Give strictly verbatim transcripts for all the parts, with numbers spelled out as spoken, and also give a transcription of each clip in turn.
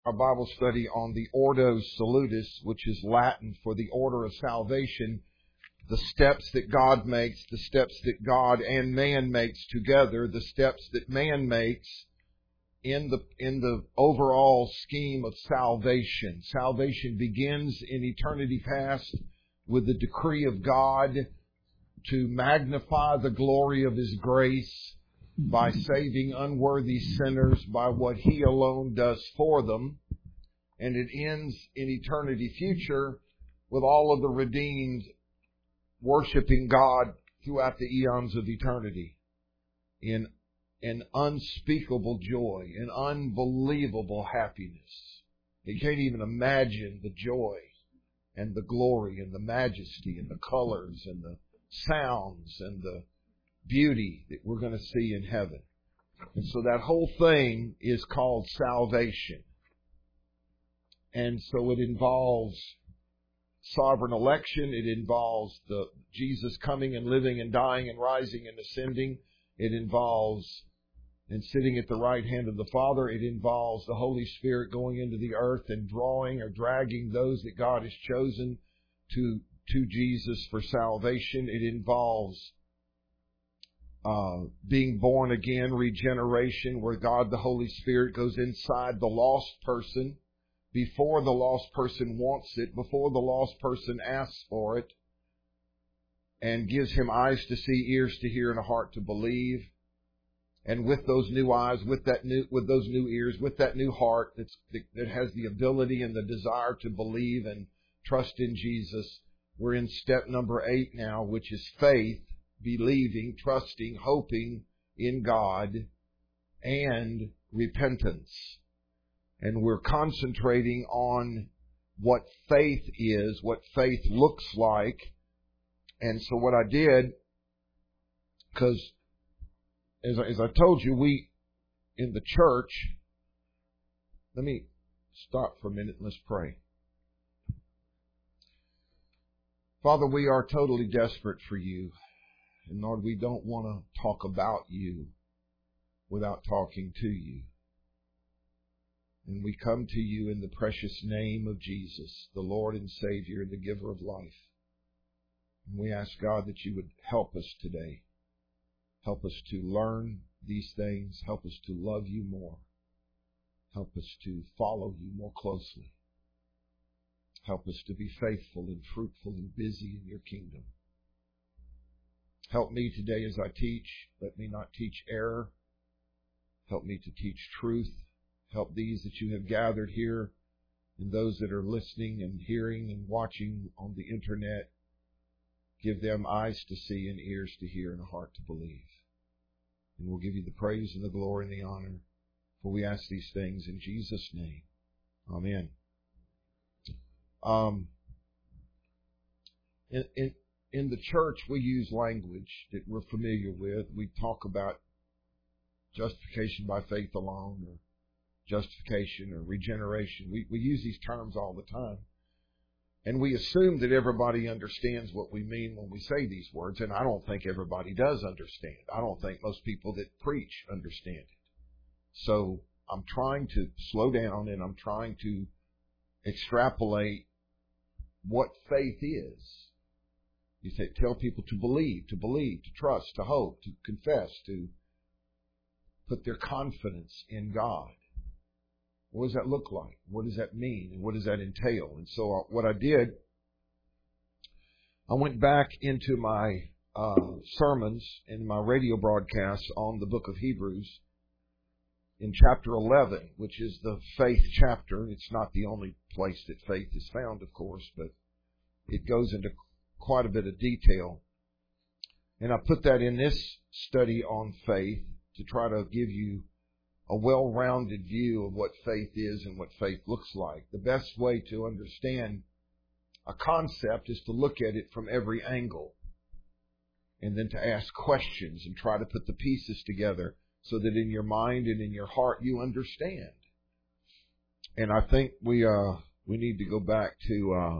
our Bible study on the Ordo Salutis, which is Latin for the order of salvation, the steps that God makes, the steps that God and man makes together, the steps that man makes in the in the overall scheme of salvation. Salvation begins in eternity past with the decree of God to magnify the glory of His grace by saving unworthy sinners by what He alone does for them. And it ends in eternity future with all of the redeemed worshiping God throughout the eons of eternity in an unspeakable joy, an unbelievable happiness. You can't even imagine the joy and the glory and the majesty and the colors and the sounds and the beauty that we're going to see in heaven. And so that whole thing is called salvation. And so it involves sovereign election. It involves the Jesus coming and living and dying and rising and ascending. It involves and sitting at the right hand of the Father. It involves the Holy Spirit going into the earth and drawing or dragging those that God has chosen to to Jesus for salvation. It involves uh, being born again, regeneration, where God the Holy Spirit goes inside the lost person before the lost person wants it, before the lost person asks for it, and gives him eyes to see, ears to hear, and a heart to believe. And with those new eyes, with that new, with those new ears, with that new heart that's, that has the ability and the desire to believe and trust in Jesus, we're in step number eight now, which is faith, believing, trusting, hoping in God, and repentance. And we're concentrating on what faith is, what faith looks like. And so what I did, because as I, as I told you, we, in the church, let me stop for a minute and let's pray. Father, we are totally desperate for you. And Lord, we don't want to talk about you without talking to you. And we come to you in the precious name of Jesus, the Lord and Savior, the giver of life. And we ask, God, that you would help us today. Help us to learn these things. Help us to love you more. Help us to follow you more closely. Help us to be faithful and fruitful and busy in your kingdom. Help me today as I teach. Let me not teach error. Help me to teach truth. Help these that you have gathered here and those that are listening and hearing and watching on the internet. Give them eyes to see and ears to hear and a heart to believe. And we'll give you the praise and the glory and the honor. For we ask these things in Jesus' name. Amen. Um, in, in, in the church, we use language that we're familiar with. We talk about justification by faith alone, or justification or regeneration. We, we use these terms all the time. And we assume that everybody understands what we mean when we say these words. And I don't think everybody does understand. I don't think most people that preach understand it. So I'm trying to slow down and I'm trying to extrapolate what faith is. You say, tell people to believe, to believe, to trust, to hope, to confess, to put their confidence in God. What does that look like? What does that mean? And what does that entail? And so what I did, I went back into my uh, sermons and my radio broadcasts on the book of Hebrews in chapter eleven, which is the faith chapter. It's not the only place that faith is found, of course, but it goes into quite a bit of detail. And I put that in this study on faith to try to give you a well-rounded view of what faith is and what faith looks like. The best way to understand a concept is to look at it from every angle and then to ask questions and try to put the pieces together so that in your mind and in your heart you understand. And I think we uh we need to go back to uh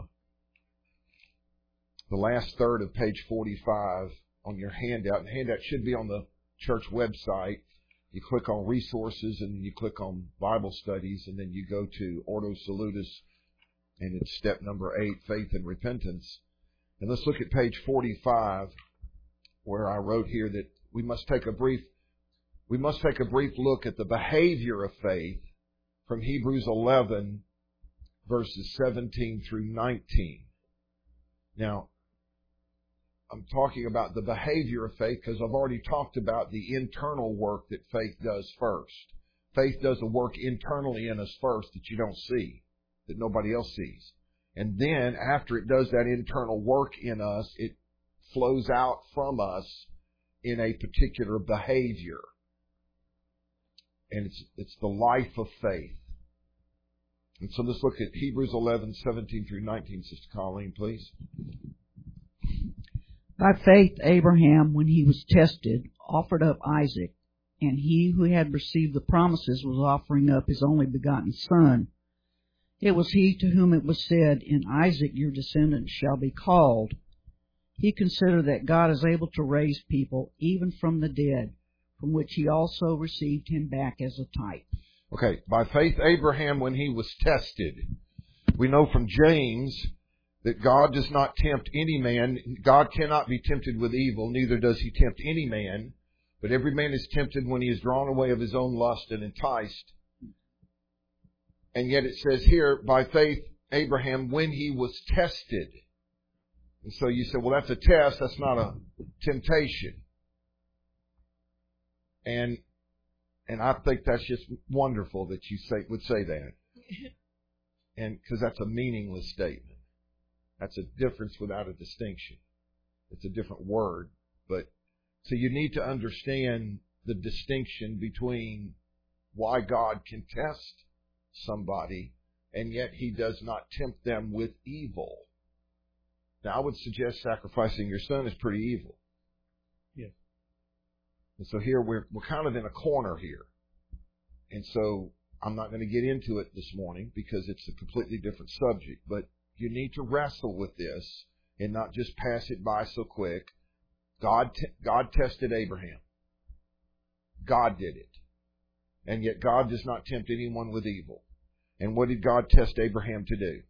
the last third of page forty-five on your handout. And the handout should be on the church website. You click on resources, and then you click on Bible studies, and then you go to Ordo Salutis, and it's step number eight, faith and repentance. And let's look at page forty-five, where I wrote here that we must take a brief, we must take a brief look at the behavior of faith from Hebrews eleven, verses seventeen through nineteen. Now, I'm talking about the behavior of faith because I've already talked about the internal work that faith does first. Faith does a work internally in us first that you don't see, that nobody else sees. And then after it does that internal work in us, it flows out from us in a particular behavior. And it's, it's the life of faith. And so let's look at Hebrews eleven, seventeen through nineteen, Sister Colleen, please. By faith, Abraham, when he was tested, offered up Isaac, and he who had received the promises was offering up his only begotten son. It was he to whom it was said, "In Isaac your descendants shall be called." He considered that God is able to raise people even from the dead, from which he also received him back as a type. Okay, by faith, Abraham, when he was tested, we know from James that God does not tempt any man. God cannot be tempted with evil, neither does he tempt any man. But every man is tempted when he is drawn away of his own lust and enticed. And yet it says here, by faith, Abraham, when he was tested. And so you say, well, that's a test. That's not a temptation. And and I think that's just wonderful that you say would say that. And because that's a meaningless statement. That's a difference without a distinction. It's a different word. But so you need to understand the distinction between why God can test somebody and yet he does not tempt them with evil. Now, I would suggest sacrificing your son is pretty evil. Yeah. And so here we're we're kind of in a corner here. And so I'm not going to get into it this morning because it's a completely different subject. But you need to wrestle with this and not just pass it by so quick. God, t- God tested Abraham. God did it. And yet God does not tempt anyone with evil. And what did God test Abraham to do?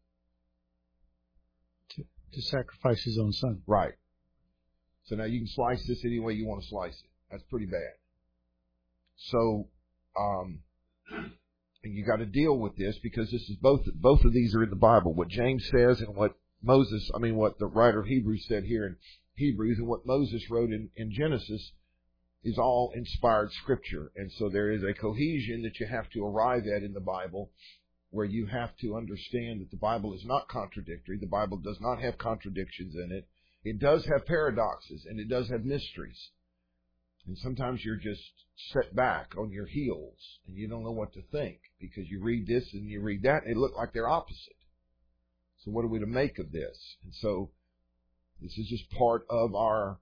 To, to sacrifice his own son. Right. So now you can slice this any way you want to slice it. That's pretty bad. So, um, and you got to deal with this because this is both, both of these are in the Bible. What James says and what Moses, I mean, what the writer of Hebrews said here in Hebrews and what Moses wrote in, in Genesis is all inspired scripture. And so there is a cohesion that you have to arrive at in the Bible where you have to understand that the Bible is not contradictory. The Bible does not have contradictions in it. It does have paradoxes and it does have mysteries. And sometimes you're just set back on your heels and you don't know what to think because you read this and you read that and they look like they're opposite. So what are we to make of this? And so this is just part of our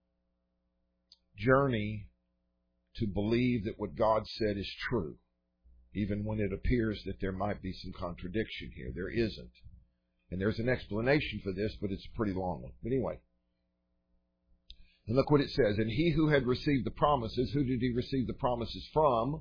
journey to believe that what God said is true, even when it appears that there might be some contradiction here. There isn't. And there's an explanation for this, but it's a pretty long one. But anyway. And look what it says. And he who had received the promises, who did he receive the promises from?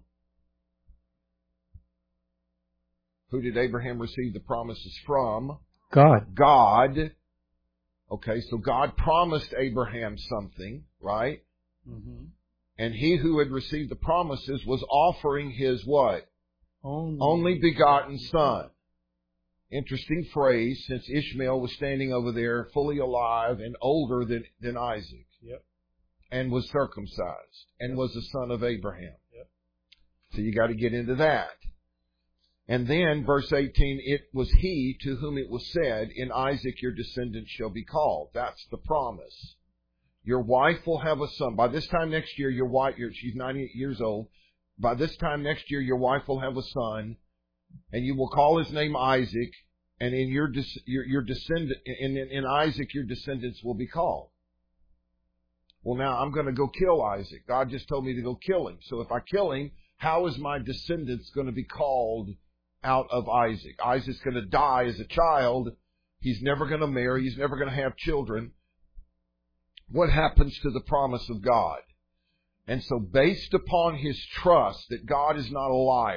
Who did Abraham receive the promises from? God. God. Okay, so God promised Abraham something, right? Mm-hmm. And he who had received the promises was offering his what? Only, Only begotten son. Interesting phrase, since Ishmael was standing over there fully alive and older than, than Isaac. Yep. And was circumcised and Yep. was the son of Abraham. Yep. So you got to get into that. And then verse eighteen, it was he to whom it was said, in Isaac your descendants shall be called. That's the promise. Your wife will have a son. By this time next year, your wife, she's ninety-eight years old. By this time next year, your wife will have a son, and you will call his name Isaac, and in your your, your descendant, in, in, in Isaac your descendants will be called. Well, now I'm going to go kill Isaac. God just told me to go kill him. So if I kill him, how is my descendants going to be called out of Isaac? Isaac's going to die as a child. He's never going to marry. He's never going to have children. What happens to the promise of God? And so based upon his trust that God is not a liar,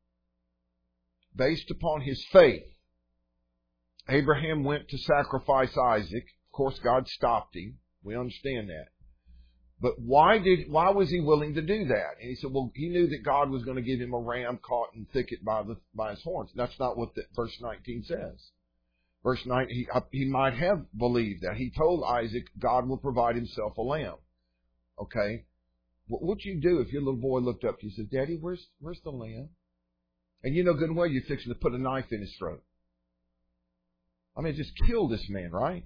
based upon his faith, Abraham went to sacrifice Isaac. Of course, God stopped him. We understand that. But why did, why was he willing to do that? And he said, well, he knew that God was going to give him a ram caught in thicket by the, by his horns. That's not what the, verse nineteen says. Verse nine, he, he might have believed that. He told Isaac, God will provide himself a lamb. Okay? What would you do if your little boy looked up to you and said, Daddy, where's, where's the lamb? And you know good and well you're fixing to put a knife in his throat. I mean, just kill this man, right?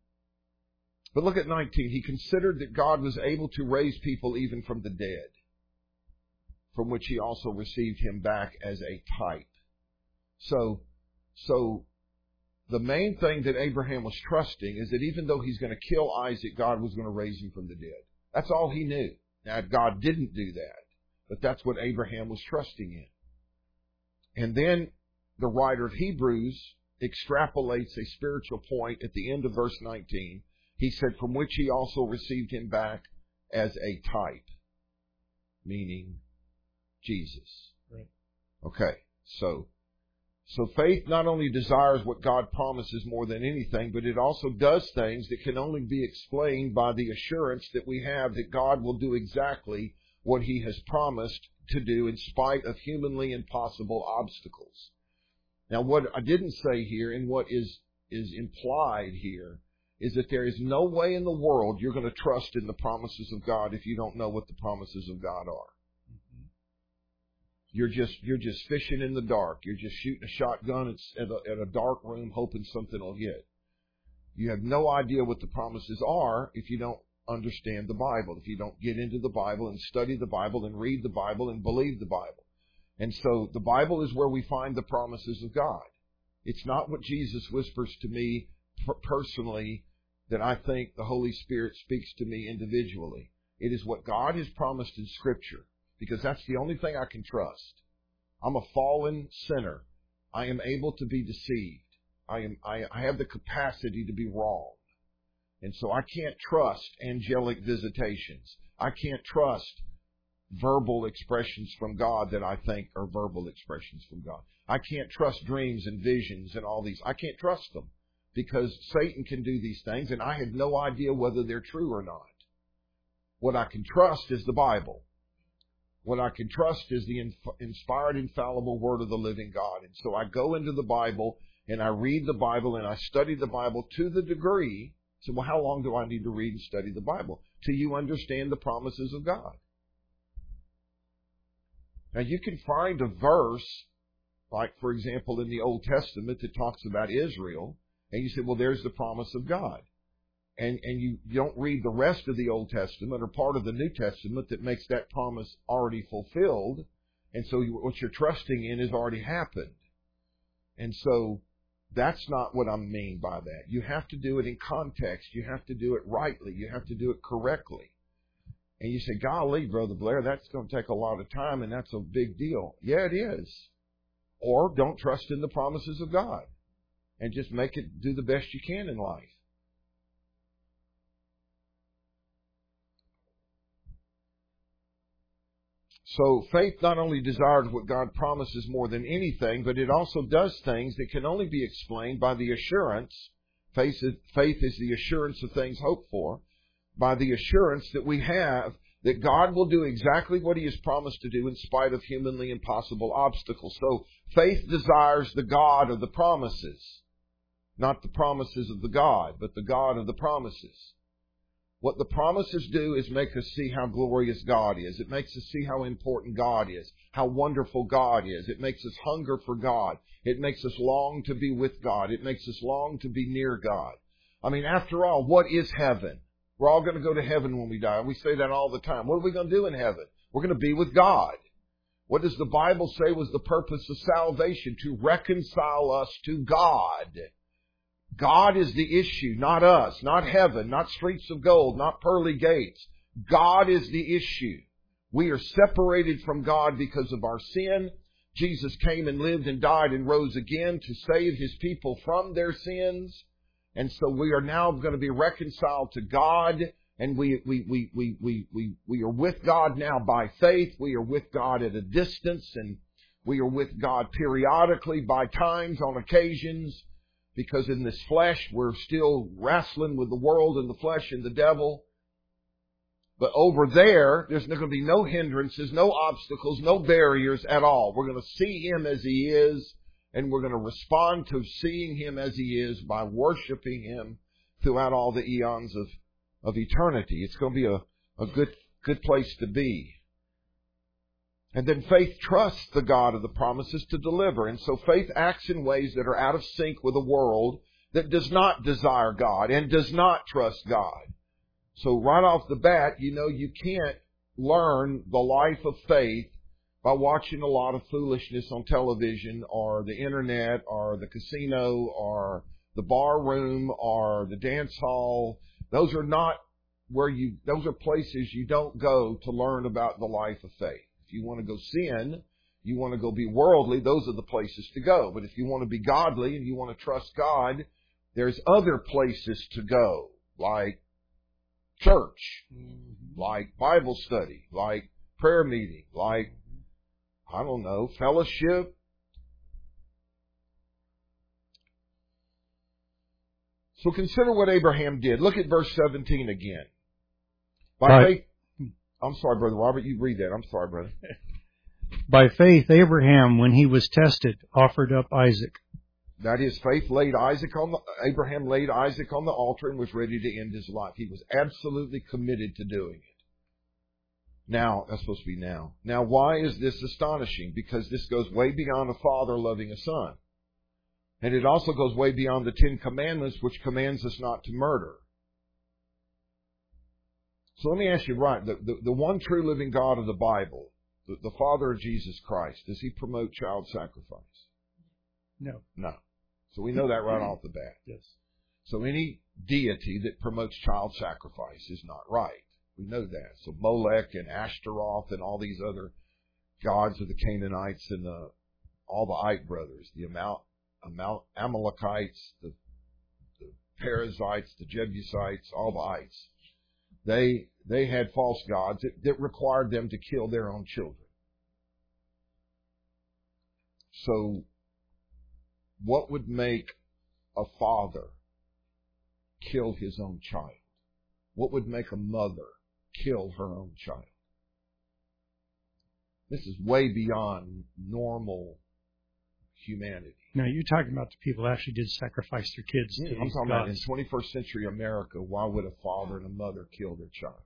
But look at nineteen. He considered that God was able to raise people even from the dead, from which he also received him back as a type. So, so the main thing that Abraham was trusting is that even though he's going to kill Isaac, God was going to raise him from the dead. That's all he knew. Now, God didn't do that, but that's what Abraham was trusting in. And then the writer of Hebrews extrapolates a spiritual point at the end of verse nineteen. He said, from which he also received him back as a type, meaning Jesus. Right. Okay, so so faith not only desires what God promises more than anything, but it also does things that can only be explained by the assurance that we have that God will do exactly what he has promised to do in spite of humanly impossible obstacles. Now, what I didn't say here and what is, is implied here is that there is no way in the world you're going to trust in the promises of God if you don't know what the promises of God are. Mm-hmm. You're just you're just fishing in the dark. You're just shooting a shotgun at a, at a dark room hoping something will hit. You have no idea what the promises are if you don't understand the Bible, if you don't get into the Bible and study the Bible and read the Bible and believe the Bible. And so the Bible is where we find the promises of God. It's not what Jesus whispers to me personally that I think the Holy Spirit speaks to me individually. It is what God has promised in Scripture, because that's the only thing I can trust. I'm a fallen sinner. I am able to be deceived. I am. I, I have the capacity to be wrong. And so I can't trust angelic visitations. I can't trust verbal expressions from God that I think are verbal expressions from God. I can't trust dreams and visions and all these. I can't trust them because Satan can do these things and I have no idea whether they're true or not. What I can trust is the Bible. What I can trust is the inspired, infallible Word of the living God. And so I go into the Bible and I read the Bible and I study the Bible to the degree. So, well, how long do I need to read and study the Bible? Till you understand the promises of God. Now, you can find a verse, like, for example, in the Old Testament that talks about Israel, and you say, well, there's the promise of God. And and you, you don't read the rest of the Old Testament or part of the New Testament that makes that promise already fulfilled. And so you, what you're trusting in has already happened. And so that's not what I mean by that. You have to do it in context. You have to do it rightly. You have to do it correctly. And you say, golly, Brother Blair, that's going to take a lot of time and that's a big deal. Yeah, it is. Or don't trust in the promises of God and just make it do the best you can in life. So faith not only desires what God promises more than anything, but it also does things that can only be explained by the assurance. Faith is, faith is the assurance of things hoped for. By the assurance that we have that God will do exactly what He has promised to do in spite of humanly impossible obstacles. So faith desires the God of the promises. Not the promises of the God, but the God of the promises. What the promises do is make us see how glorious God is. It makes us see how important God is, how wonderful God is. It makes us hunger for God. It makes us long to be with God. It makes us long to be near God. I mean, after all, what is heaven? We're all going to go to heaven when we die. We say that all the time. What are we going to do in heaven? We're going to be with God. What does the Bible say was the purpose of salvation? To reconcile us to God. God is the issue, not us, not heaven, not streets of gold, not pearly gates. God is the issue. We are separated from God because of our sin. Jesus came and lived and died and rose again to save His people from their sins. And so we are now going to be reconciled to God. And we, we, we, we, we, we, we are with God now by faith. We are with God at a distance, and we are with God periodically by times, on occasions, because in this flesh we're still wrestling with the world and the flesh and the devil. But over there, there's going to be no hindrances, no obstacles, no barriers at all. We're going to see Him as He is, and we're going to respond to seeing Him as He is by worshiping Him throughout all the eons of of eternity. It's going to be a, a good, good place to be. And then faith trusts the God of the promises to deliver. And so faith acts in ways that are out of sync with a world that does not desire God and does not trust God. So right off the bat, you know, you can't learn the life of faith by watching a lot of foolishness on television or the internet or the casino or the bar room or the dance hall. Those are not where you, those are places you don't go to learn about the life of faith. If you want to go sin, you want to go be worldly, those are the places to go. But if you want to be godly and you want to trust God, there's other places to go, like church, mm-hmm. like Bible study, like prayer meeting, like, I don't know, fellowship. So consider what Abraham did. Look at verse seventeen again. By right. faith, I'm sorry, Brother Robert, you read that. I'm sorry, brother. By faith, Abraham, when he was tested, offered up Isaac. That is, faith laid Isaac on the, Abraham laid Isaac on the altar and was ready to end his life. He was absolutely committed to doing it. Now, that's supposed to be now. Now, why is this astonishing? Because this goes way beyond a father loving a son. And it also goes way beyond the Ten Commandments, which commands us not to murder. So let me ask you, right, the, the, the one true living God of the Bible, the, the Father of Jesus Christ, does He promote child sacrifice? No. No. So we know that right off the bat. Yes. So any deity that promotes child sacrifice is not right. We know that. So Molech and Ashtaroth and all these other gods of the Canaanites and the all the Ite brothers, the Amal, Amal, Amalekites, the, the Perizzites, the Jebusites, all the ites. They they had false gods that, that required them to kill their own children. So what would make a father kill his own child? What would make a mother kill her own child? This is way beyond normal humanity. Now, you're talking about the people who actually did sacrifice their kids Yeah, to I'm these talking gods. about in twenty-first century America, why would a father and a mother kill their child?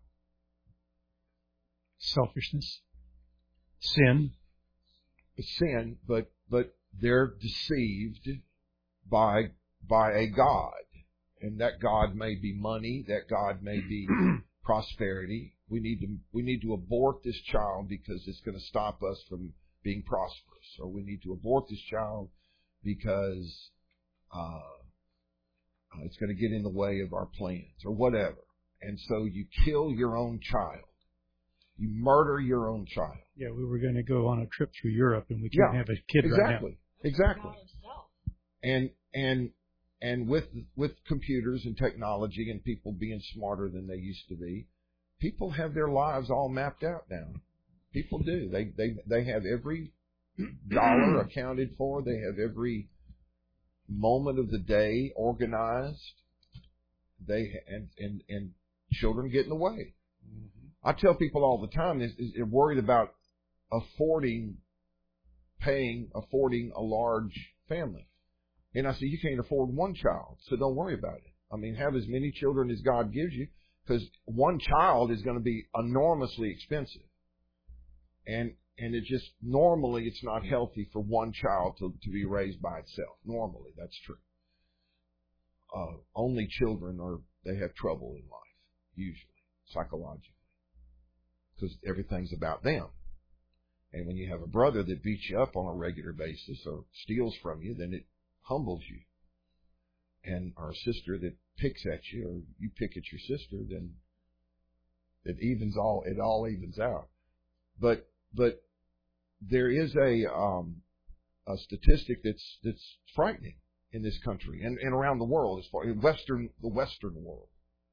Selfishness. Sin. It's sin, but but they're deceived by by a God. And that God may be money, that God may be prosperity. We need to we need to abort this child because it's going to stop us from being prosperous. Or we need to abort this child because uh, it's going to get in the way of our plans or whatever. And so you kill your own child. You murder your own child. Yeah, we were going to go on a trip through Europe and we can't Yeah, have a kid exactly, right now. Exactly. And and and with with computers and technology and people being smarter than they used to be, people have their lives all mapped out now. People do. They they they have every dollar accounted for. They have every moment of the day organized. They and and and children get in the way. Mm-hmm. I tell people all the time is they're worried about affording, paying, affording a large family. And I say, you can't afford one child, so don't worry about it. I mean, have as many children as God gives you, because one child is going to be enormously expensive. And and it just, normally it's not healthy for one child to, to be raised by itself. Normally, that's true. Uh, only children are, they have trouble in life, usually, psychologically, because everything's about them. And when you have a brother that beats you up on a regular basis or steals from you, then it humbles you. And our sister that picks at you, or you pick at your sister, then it evens all, it all evens out. But, but there is a, um, a statistic that's, that's frightening in this country and, and around the world, as far as Western, the Western world.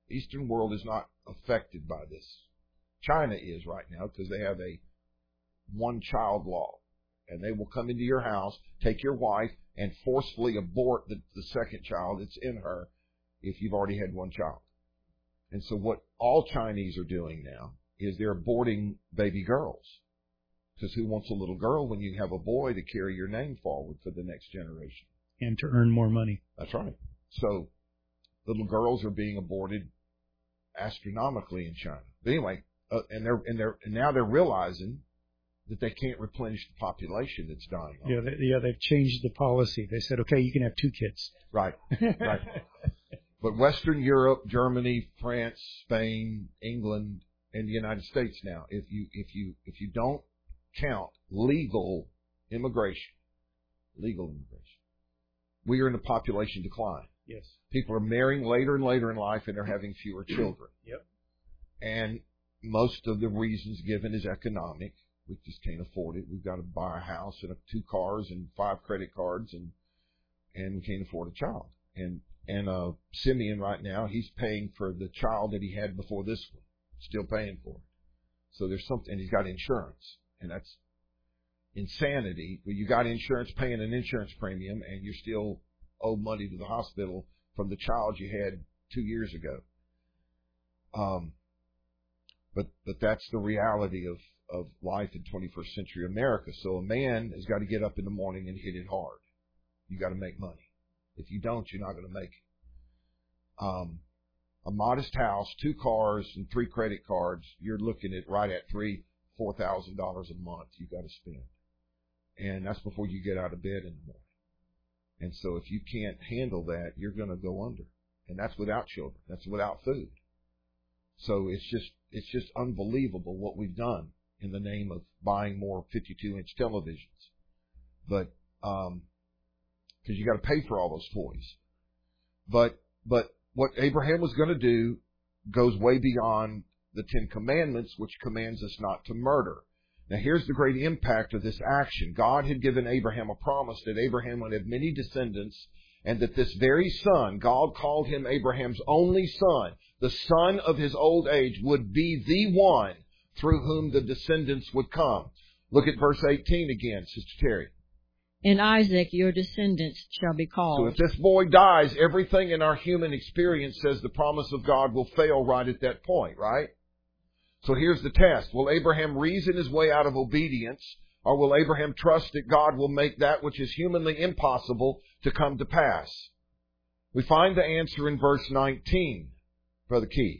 The Eastern world is not affected by this. China is right now because they have a one-child law. And they will come into your house, take your wife, and forcefully abort the, the second child that's in her if you've already had one child. And so what all Chinese are doing now is they're aborting baby girls. Because who wants a little girl when you have a boy to carry your name forward for the next generation? And to earn more money. That's right. So little girls are being aborted astronomically in China. But anyway, uh, and they're and they're and now they're realizing that they can't replenish the population that's dying. Yeah, they, yeah, they've changed the policy. They said, okay, you can have two kids. Right, right. But Western Europe, Germany, France, Spain, England, and the United States now, if you if you if you don't count legal immigration, legal immigration, we are in a population decline. Yes. People are marrying later and later in life, and they're having fewer children. Yep. And most of the reasons given is economic. We just can't afford it. We've got to buy a house and two cars and five credit cards, and and we can't afford a child. And and uh, Simeon right now, he's paying for the child that he had before this one, still paying for it. So there's something, and he's got insurance, and that's insanity. Well, you got insurance, paying an insurance premium, and you still owe money to the hospital from the child you had two years ago. Um, but but that's the reality of. of life in twenty-first century America. So a man has got to get up in the morning and hit it hard. You got to make money. If you don't, you're not going to make it. Um, a modest house, two cars, and three credit cards, you're looking at right at three, four thousand dollars a month you got to spend, and that's before you get out of bed in the morning. And so if you can't handle that, you're going to go under, and that's without children. That's without food. So it's just it's just unbelievable what we've done in the name of buying more fifty-two inch televisions. But, um, cause you gotta pay for all those toys. But, but what Abraham was gonna do goes way beyond the Ten Commandments, which commands us not to murder. Now here's the great impact of this action. God had given Abraham a promise that Abraham would have many descendants, and that this very son, God called him Abraham's only son, the son of his old age, would be the one through whom the descendants would come. Look at verse eighteen again, Sister Terry. In Isaac your descendants shall be called. So if this boy dies, everything in our human experience says the promise of God will fail right at that point, right? So here's the test. Will Abraham reason his way out of obedience, or will Abraham trust that God will make that which is humanly impossible to come to pass? We find the answer in verse nineteen, Brother Keith.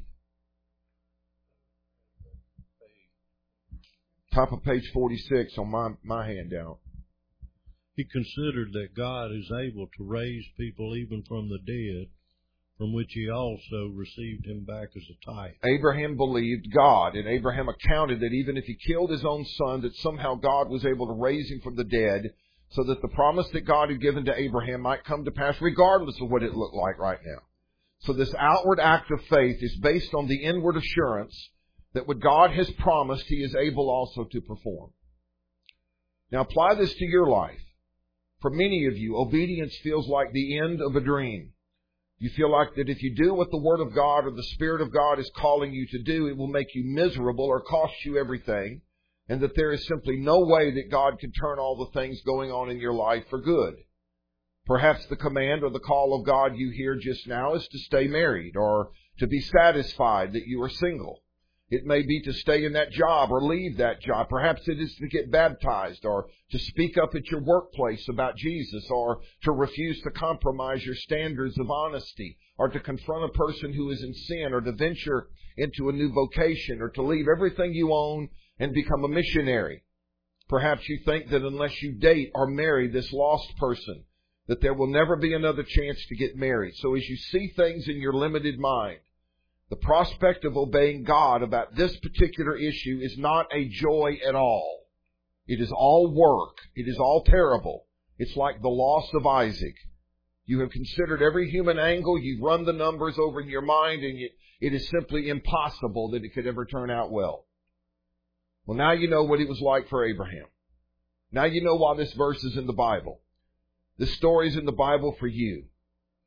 Top of page forty-six on my, my handout. He considered that God is able to raise people even from the dead, from which he also received him back as a type. Abraham believed God, and Abraham accounted that even if he killed his own son, that somehow God was able to raise him from the dead, so that the promise that God had given to Abraham might come to pass regardless of what it looked like right now. So this outward act of faith is based on the inward assurance that what God has promised, he is able also to perform. Now apply this to your life. For many of you, obedience feels like the end of a dream. You feel like that if you do what the Word of God or the Spirit of God is calling you to do, it will make you miserable or cost you everything, and that there is simply no way that God can turn all the things going on in your life for good. Perhaps the command or the call of God you hear just now is to stay married, or to be satisfied that you are single. It may be to stay in that job or leave that job. Perhaps it is to get baptized, or to speak up at your workplace about Jesus, or to refuse to compromise your standards of honesty, or to confront a person who is in sin, or to venture into a new vocation, or to leave everything you own and become a missionary. Perhaps you think that unless you date or marry this lost person, that there will never be another chance to get married. So as you see things in your limited mind, the prospect of obeying God about this particular issue is not a joy at all. It is all work. It is all terrible. It's like the loss of Isaac. You have considered every human angle. You've run the numbers over in your mind, and it is simply impossible that it could ever turn out well. Well, now you know what it was like for Abraham. Now you know why this verse is in the Bible. This story is in the Bible for you.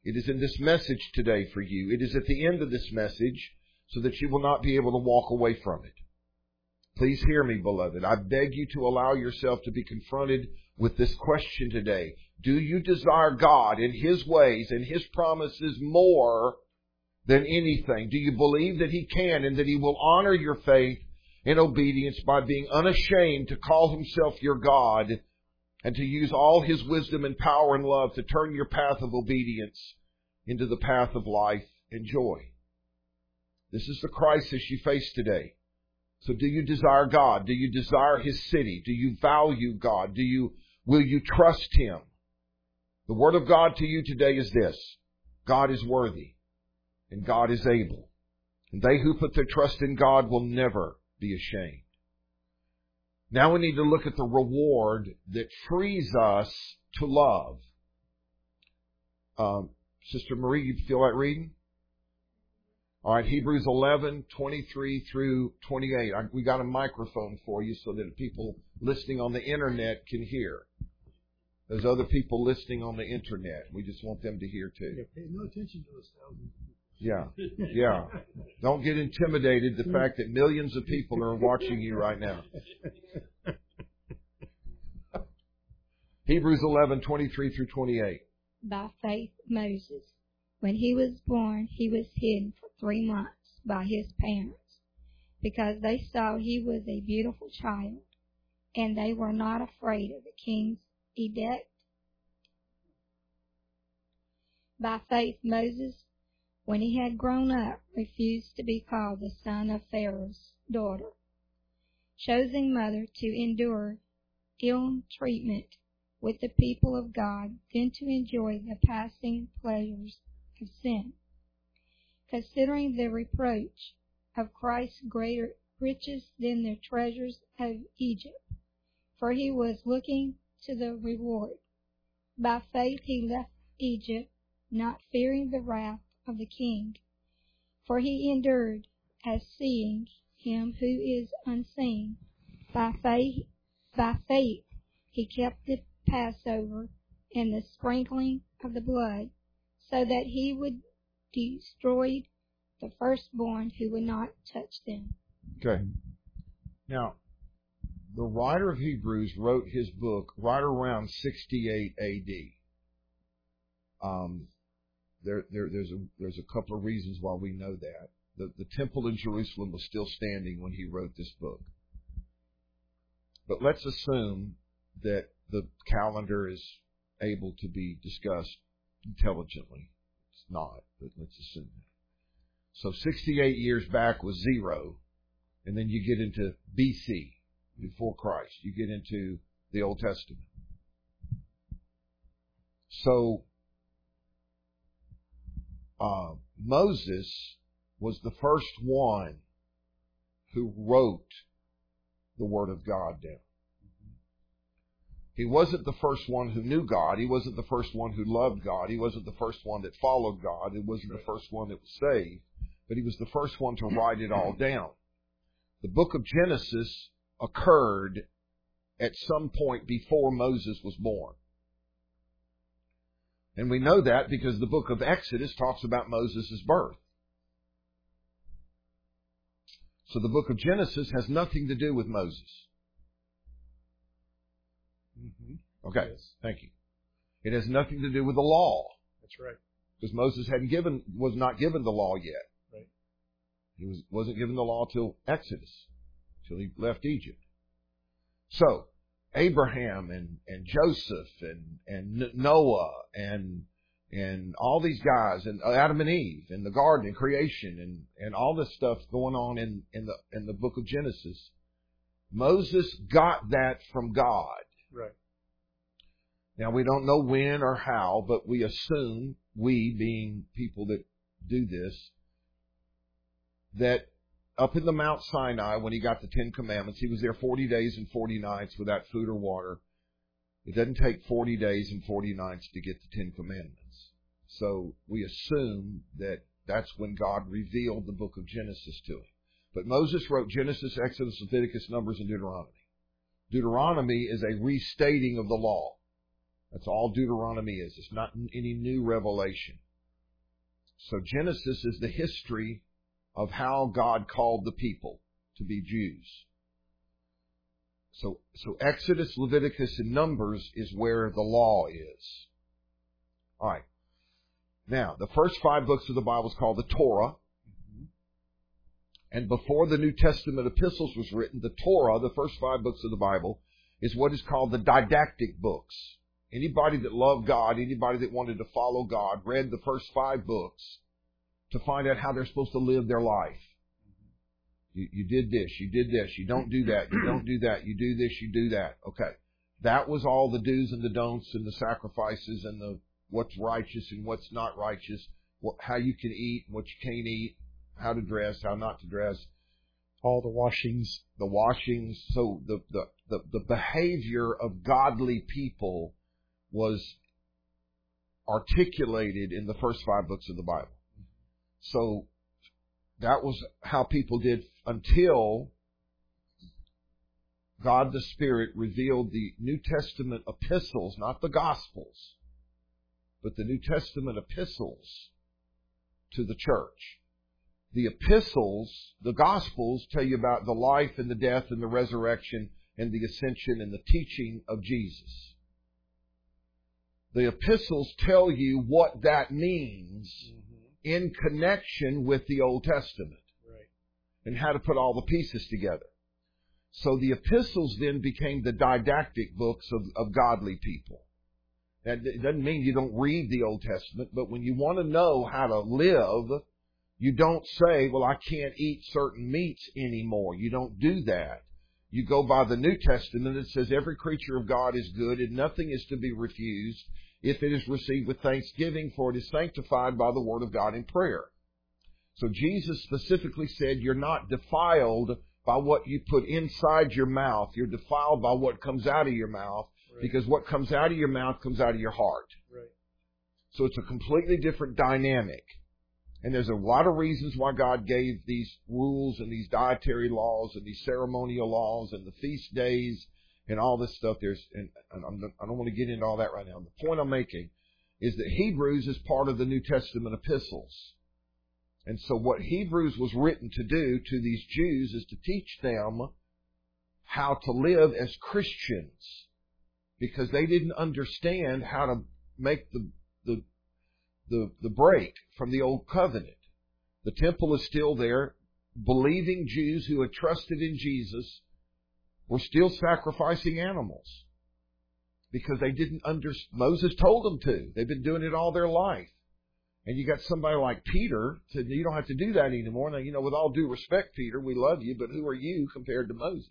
It is in this message today for you. It is at the end of this message so that you will not be able to walk away from it. Please hear me, beloved. I beg you to allow yourself to be confronted with this question today. Do you desire God and His ways and His promises more than anything? Do you believe that He can and that He will honor your faith and obedience by being unashamed to call Himself your God and to use all His wisdom and power and love to turn your path of obedience into the path of life and joy? This is the crisis you face today. So do you desire God? Do you desire His city? Do you value God? Do you, will you trust Him? The Word of God to you today is this: God is worthy and God is able. And they who put their trust in God will never be ashamed. Now we need to look at the reward that frees us to love. Um, Sister Marie, you feel like reading? All right, Hebrews eleven, twenty-three through twenty-eight. I, we got a microphone for you so that people listening on the internet can hear. There's other people listening on the internet. We just want them to hear too. Yeah, pay no attention to us thousands. Yeah, yeah. Don't get intimidated, the fact that millions of people are watching you right now. Hebrews eleven, twenty-three through twenty-eight. By faith, Moses, when he was born, he was hidden for three months by his parents, because they saw he was a beautiful child, and they were not afraid of the king's edict. By faith, Moses, when he had grown up, refused to be called the son of Pharaoh's daughter, choosing mother to endure ill treatment with the people of God than to enjoy the passing pleasures of sin, considering the reproach of Christ greater riches than the treasures of Egypt, for he was looking to the reward. By faith he left Egypt, not fearing the wrath of the king, for he endured as seeing him who is unseen. By faith, by faith he kept the Passover and the sprinkling of the blood, so that he would destroy the firstborn who would not touch them. Okay. Now, the writer of Hebrews wrote his book right around sixty-eight A D. Um, there, there, there's a there's a couple of reasons why we know that. The, the temple in Jerusalem was still standing when he wrote this book. But let's assume that the calendar is able to be discussed intelligently. It's not, but let's assume that. So sixty-eight years back was zero, and then you get into B C, before Christ. You get into the Old Testament. So uh, Moses was the first one who wrote the Word of God down. He wasn't the first one who knew God. He wasn't the first one who loved God. He wasn't the first one that followed God. He wasn't the first one that was saved. But he was the first one to write it all down. The book of Genesis occurred at some point before Moses was born. And we know that because the book of Exodus talks about Moses' birth. So the book of Genesis has nothing to do with Moses. Mm-hmm. Okay, Yes. Thank you. It has nothing to do with the law. That's right. Because Moses hadn't given, was not given the law yet. Right. He was, wasn't given the law till Exodus, till he left Egypt. So, Abraham and, and Joseph and, and Noah and, and all these guys and Adam and Eve and the garden and creation and, and all this stuff going on in, in the, in the book of Genesis. Moses got that from God. Right. Now, we don't know when or how, but we assume, we being people that do this, that up in the Mount Sinai, when he got the Ten Commandments, he was there forty days and forty nights without food or water. It doesn't take forty days and forty nights to get the Ten Commandments. So we assume that that's when God revealed the book of Genesis to him. But Moses wrote Genesis, Exodus, Leviticus, Numbers, and Deuteronomy. Deuteronomy is a restating of the law. That's all Deuteronomy is. It's not any new revelation. So Genesis is the history of how God called the people to be Jews. So, so Exodus, Leviticus, and Numbers is where the law is. All right. Now, the first five books of the Bible is called the Torah. And before the New Testament epistles was written, the Torah, the first five books of the Bible, is what is called the didactic books. Anybody that loved God, anybody that wanted to follow God, read the first five books to find out how they're supposed to live their life. You, you did this, you did this, you don't do that, you don't do that, you do this, you do that. Okay. That was all the do's and the don'ts and the sacrifices and the what's righteous and what's not righteous, what, how you can eat and what you can't eat, how to dress, how not to dress. All the washings. The washings. So the, the, the, the behavior of godly people was articulated in the first five books of the Bible. So that was how people did until God the Spirit revealed the New Testament epistles, not the Gospels, but the New Testament epistles to the church. The epistles, the Gospels, tell you about the life and the death and the resurrection and the ascension and the teaching of Jesus. The epistles tell you what that means mm-hmm. in connection with the Old Testament. Right. And how to put all the pieces together. So the epistles then became the didactic books of, of godly people. That doesn't mean you don't read the Old Testament, but when you want to know how to live, you don't say, well, I can't eat certain meats anymore. You don't do that. You go by the New Testament that says every creature of God is good and nothing is to be refused if it is received with thanksgiving, for it is sanctified by the word of God in prayer. So Jesus specifically said you're not defiled by what you put inside your mouth. You're defiled by what comes out of your mouth, right. Because what comes out of your mouth comes out of your heart. Right. So it's a completely different dynamic. And there's a lot of reasons why God gave these rules and these dietary laws and these ceremonial laws and the feast days and all this stuff. There's, and I'm, I don't want to get into all that right now. The point I'm making is that Hebrews is part of the New Testament epistles. And so what Hebrews was written to do to these Jews is to teach them how to live as Christians, because they didn't understand how to make the the the, the break from the old covenant. The temple is still there. Believing Jews who had trusted in Jesus were still sacrificing animals because they didn't understand. Moses told them to. They've been doing it all their life. And you got somebody like Peter said, you don't have to do that anymore. Now, you know, with all due respect, Peter, we love you, but who are you compared to Moses?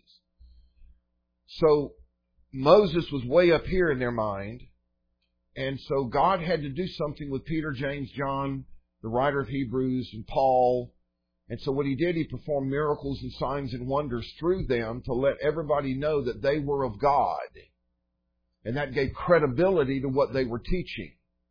So Moses was way up here in their mind. And so God had to do something with Peter, James, John, the writer of Hebrews, and Paul. And so what he did, he performed miracles and signs and wonders through them to let everybody know that they were of God. And that gave credibility to what they were teaching.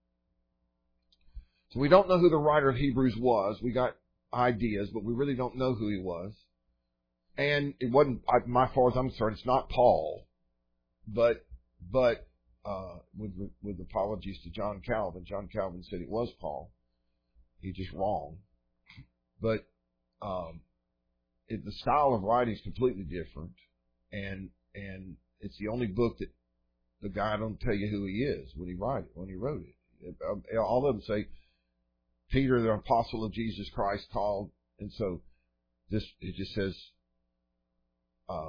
So we don't know who the writer of Hebrews was. We got ideas, but we really don't know who he was. And it wasn't, my far as I'm concerned, it's not Paul. But, but, uh, with, with apologies to John Calvin, John Calvin said it was Paul. He's just wrong. But, um, it, the style of writing is completely different. And, and it's the only book that the guy don't tell you who he is when he wrote it, when he wrote it. All of them say, Peter, the apostle of Jesus Christ, called. And so this, it just says, uh,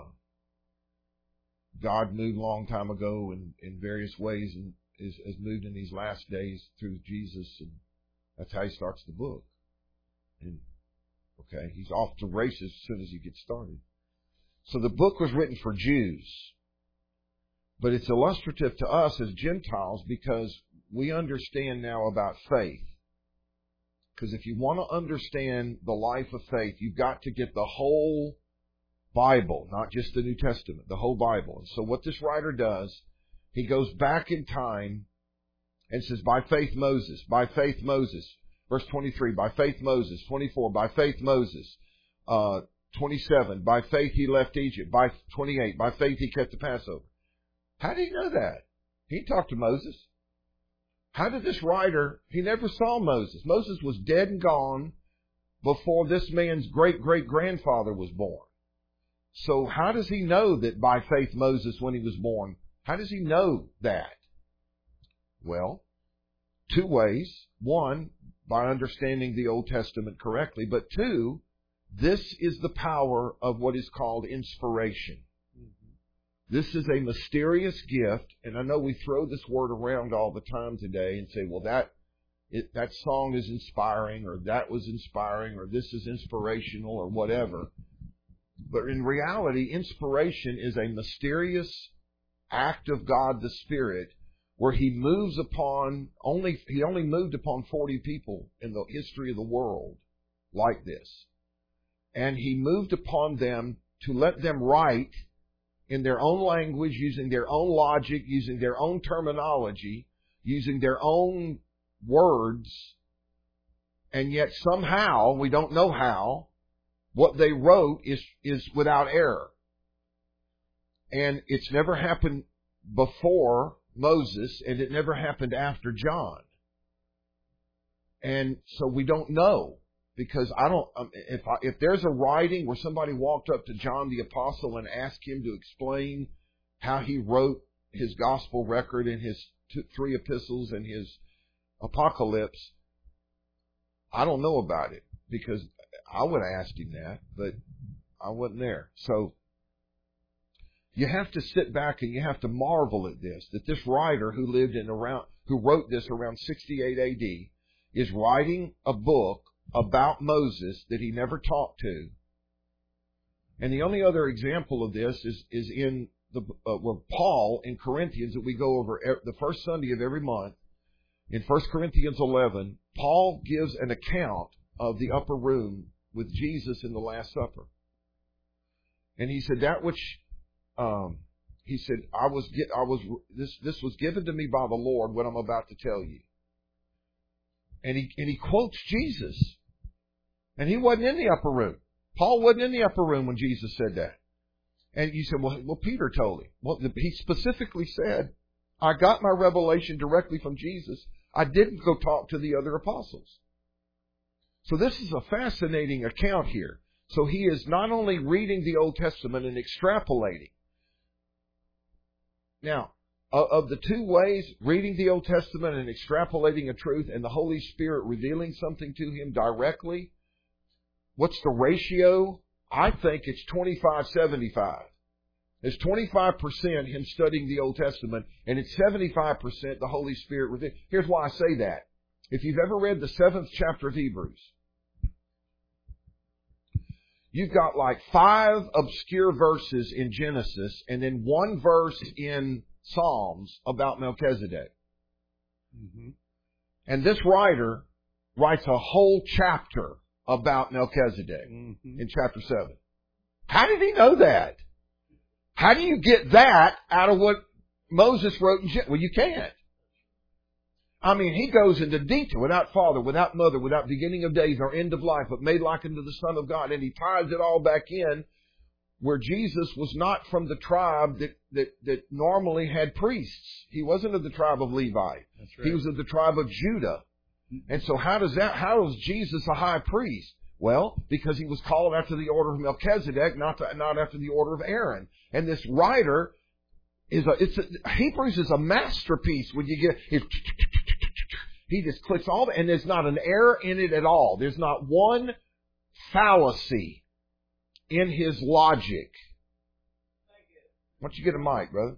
God moved a long time ago in, in various ways and is, is moved in these last days through Jesus. And that's how he starts the book. And, okay, he's off to races as soon as he gets started. So the book was written for Jews. But it's illustrative to us as Gentiles because we understand now about faith. Because if you want to understand the life of faith, you've got to get the whole Bible, not just the New Testament, the whole Bible. And so what this writer does, he goes back in time and says, by faith Moses, by faith Moses. Verse twenty-three, by faith Moses. twenty-four, by faith Moses. Uh, twenty-seven, by faith he left Egypt. By twenty-eight, by faith he kept the Passover. How did he know that? He talked to Moses. How did this writer, he never saw Moses. Moses was dead and gone before this man's great-great-grandfather was born. So how does he know that by faith Moses, when he was born, how does he know that? Well, two ways. One, by understanding the Old Testament correctly. But two, this is the power of what is called inspiration. This is a mysterious gift, and I know we throw this word around all the time today and say, well, that it, that song is inspiring, or that was inspiring, or this is inspirational, or whatever. But in reality, inspiration is a mysterious act of God the Spirit, where He moves upon, only He only moved upon forty people in the history of the world like this. And He moved upon them to let them write in their own language, using their own logic, using their own terminology, using their own words, and yet somehow, we don't know how, what they wrote is, is without error. And it's never happened before Moses, and it never happened after John. And so we don't know. Because I don't, um, if I, if there's a writing where somebody walked up to John the Apostle and asked him to explain how he wrote his gospel record and his two, three epistles and his apocalypse, I don't know about it, because I would have asked him that, but I wasn't there. So you have to sit back and you have to marvel at this, that this writer who lived in around, who wrote this around sixty-eight A D is writing a book about Moses that he never talked to. And the only other example of this is, is in the, uh, where Paul in Corinthians, that we go over the first Sunday of every month, in First Corinthians eleven, Paul gives an account of the upper room with Jesus in the Last Supper. And he said that which, um, he said, I was, I was, this, this was given to me by the Lord, what I'm about to tell you. And he, and he quotes Jesus. And he wasn't in the upper room. Paul wasn't in the upper room when Jesus said that. And you said, well, well, Peter told him. Well, he specifically said, I got my revelation directly from Jesus. I didn't go talk to the other apostles. So this is a fascinating account here. So he is not only reading the Old Testament and extrapolating. Now, of the two ways, reading the Old Testament and extrapolating a truth and the Holy Spirit revealing something to him directly, what's the ratio? I think it's twenty-five seventy-five. It's twenty-five percent him studying the Old Testament, and it's seventy-five percent the Holy Spirit revealing. Here's why I say that. If you've ever read the seventh chapter of Hebrews, you've got like five obscure verses in Genesis and then one verse in Psalms about Melchizedek. Mm-hmm. And this writer writes a whole chapter about Melchizedek mm-hmm. in chapter seven. How did he know that? How do you get that out of what Moses wrote in Genesis? Well, you can't. I mean, he goes into detail, without father, without mother, without beginning of days or end of life, but made like unto the Son of God. And he ties it all back in where Jesus was not from the tribe that, that, that normally had priests. He wasn't of the tribe of Levi. That's right. He was of the tribe of Judah. And so how does that, how is Jesus a high priest? Well, because he was called after the order of Melchizedek, not to, not after the order of Aaron. And this writer is a, it's a, Hebrews is a masterpiece when you get, it, he just clicks all, and there's not an error in it at all. There's not one fallacy in his logic. Why don't you get a mic, brother?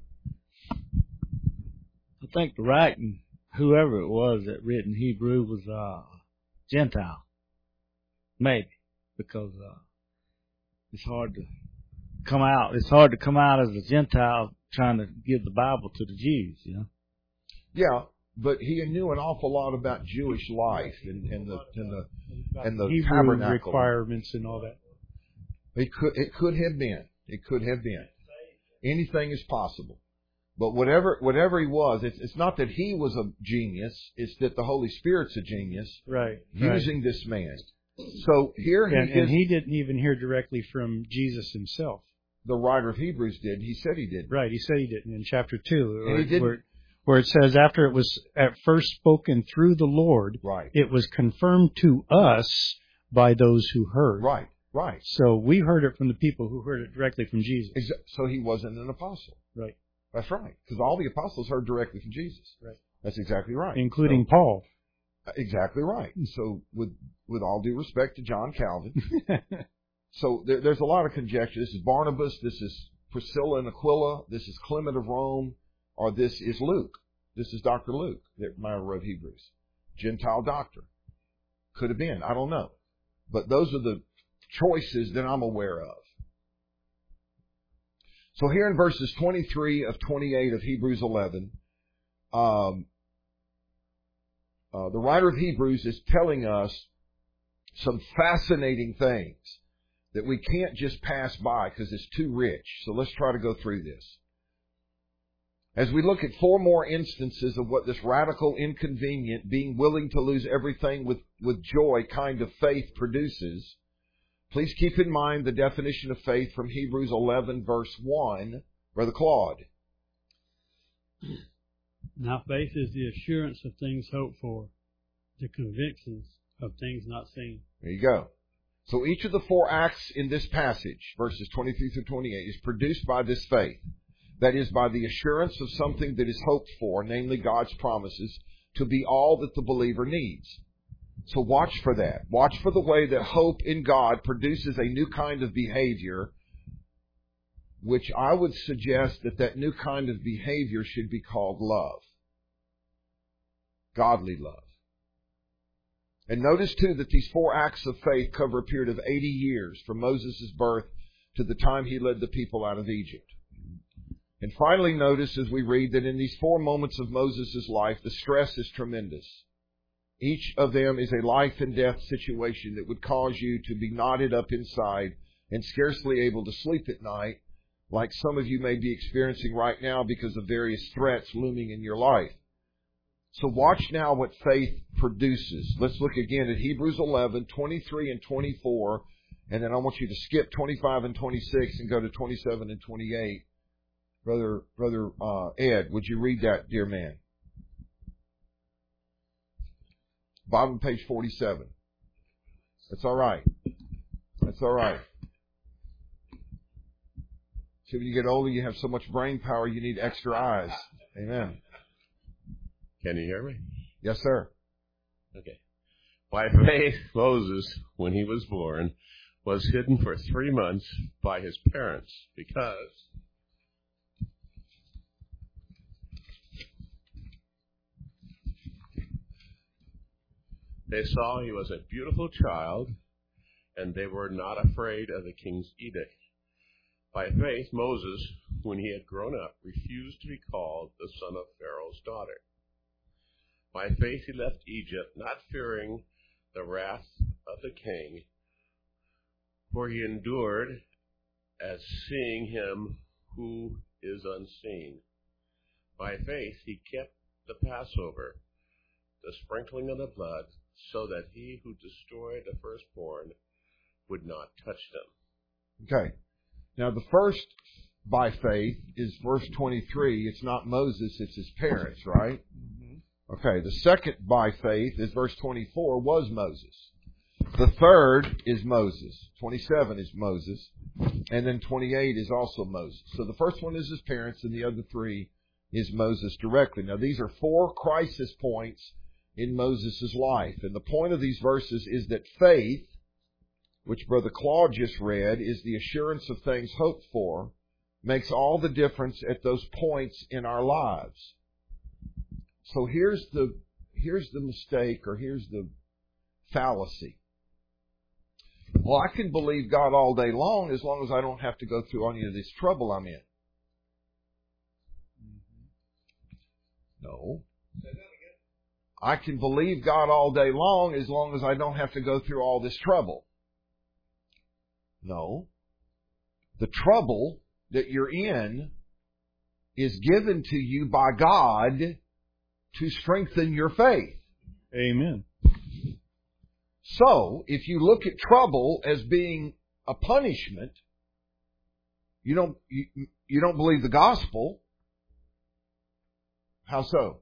I think the writing, whoever it was that written Hebrew, was uh, Gentile. Maybe. Because uh, it's hard to come out. It's hard to come out as a Gentile trying to give the Bible to the Jews, you know? Yeah, but he knew an awful lot about Jewish life and, and the and the and the Hebrew tabernacle requirements and all that. It could it could have been. It could have been. Anything is possible. But whatever whatever he was, it's it's not that he was a genius. It's that the Holy Spirit's a genius, right? Using right. this man. So here he and, gives, and he didn't even hear directly from Jesus himself. The writer of Hebrews did. He said he did. Right. He said he didn't in chapter two. And he didn't. Where, where it says after it was at first spoken through the Lord, Right. it was confirmed to us by those who heard. Right. Right. So we heard it from the people who heard it directly from Jesus. Exa- So he wasn't an apostle. Right. That's right. Because all the apostles heard directly from Jesus. Right. That's exactly right. Including So, Paul. exactly right. So with with all due respect to John Calvin, so there, there's a lot of conjecture. This is Barnabas. This is Priscilla and Aquila. This is Clement of Rome. Or this is Luke. This is Doctor Luke that might have wrote Hebrews. Gentile doctor. Could have been. I don't know. But those are the choices that I'm aware of. So here in verses twenty-three of twenty-eight of Hebrews eleven, um, uh, the writer of Hebrews is telling us some fascinating things that we can't just pass by because it's too rich. So let's try to go through this. As we look at four more instances of what this radical, inconvenient, being willing to lose everything with, with joy kind of faith produces, please keep in mind the definition of faith from Hebrews eleven, verse one. Brother Claude. Now faith is the assurance of things hoped for, the convictions of things not seen. There you go. So each of the four acts in this passage, verses twenty-three through twenty-eight, is produced by this faith. That is, by the assurance of something that is hoped for, namely God's promises, to be all that the believer needs. So watch for that. Watch for the way that hope in God produces a new kind of behavior, which I would suggest that that new kind of behavior should be called love. Godly love. And notice, too, that these four acts of faith cover a period of eighty years, from Moses' birth to the time he led the people out of Egypt. And finally, notice as we read that in these four moments of Moses' life, the stress is tremendous. Each of them is a life and death situation that would cause you to be knotted up inside and scarcely able to sleep at night, like some of you may be experiencing right now because of various threats looming in your life. So watch now what faith produces. Let's look again at Hebrews eleven, twenty-three and twenty-four, and then I want you to skip twenty-five and twenty-six and go to twenty-seven and twenty-eight. Brother, Brother uh, Ed, would you read that, dear man? Bottom page forty-seven. That's all right. That's all right. See, when you get older, you have so much brain power, you need extra eyes. Amen. Can you hear me? Yes, sir. Okay. By faith, Moses, when he was born, was hidden for three months by his parents because they saw he was a beautiful child, and they were not afraid of the king's edict. By faith, Moses, when he had grown up, refused to be called the son of Pharaoh's daughter. By faith he left Egypt, not fearing the wrath of the king, for he endured as seeing him who is unseen. By faith he kept the Passover, the sprinkling of the blood, so that he who destroyed the firstborn would not touch them. Okay. Now the first by faith is verse twenty-three. It's not Moses, it's his parents, right? Mm-hmm. Okay. The second by faith is verse twenty-four, was Moses. The third is Moses. twenty-seven is Moses. And then twenty-eight is also Moses. So the first one is his parents, and the other three is Moses directly. Now these are four crisis points in Moses' life. And the point of these verses is that faith, which Brother Claude just read, is the assurance of things hoped for, makes all the difference at those points in our lives. So here's the here's the mistake, or here's the fallacy. Well, I can believe God all day long as long as I don't have to go through any of this trouble I'm in. No. I can believe God all day long as long as I don't have to go through all this trouble. No. The trouble that you're in is given to you by God to strengthen your faith. Amen. So, if you look at trouble as being a punishment, you don't you, you don't believe the gospel. How so?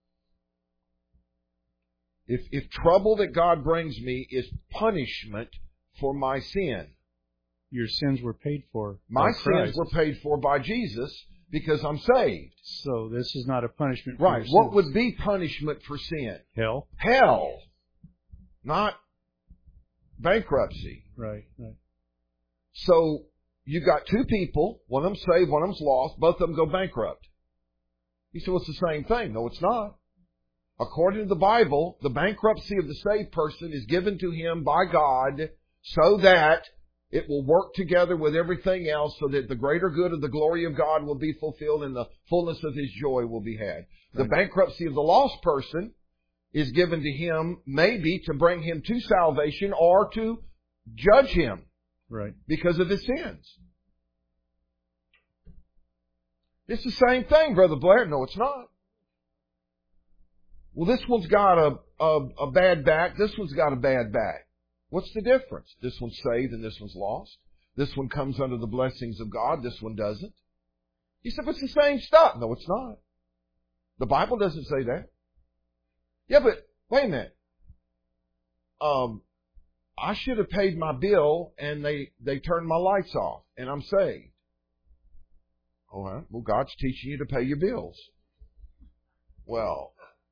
If, if trouble that God brings me is punishment for my sin. Your sins were paid for. My by sins Christ. were paid for by Jesus because I'm saved. So this is not a punishment for Right. your What sins. would be punishment for sin? Hell. Hell. Not bankruptcy. Right, right. So you got two people, one of them saved, one of them's lost, both of them go bankrupt. You say, well, it's the same thing. No, it's not. According to the Bible, the bankruptcy of the saved person is given to him by God so that it will work together with everything else so that the greater good of the glory of God will be fulfilled and the fullness of His joy will be had. The bankruptcy of the lost person is given to him maybe to bring him to salvation or to judge him. Right. Because of his sins. It's the same thing, Brother Blair. No, it's not. Well, this one's got a, a, a bad back. This one's got a bad back. What's the difference? This one's saved and this one's lost. This one comes under the blessings of God. This one doesn't. You said, but it's the same stuff. No, it's not. The Bible doesn't say that. Yeah, but wait a minute. Um, I should have paid my bill and they, they turned my lights off and I'm saved. All right. Well, God's teaching you to pay your bills. Well,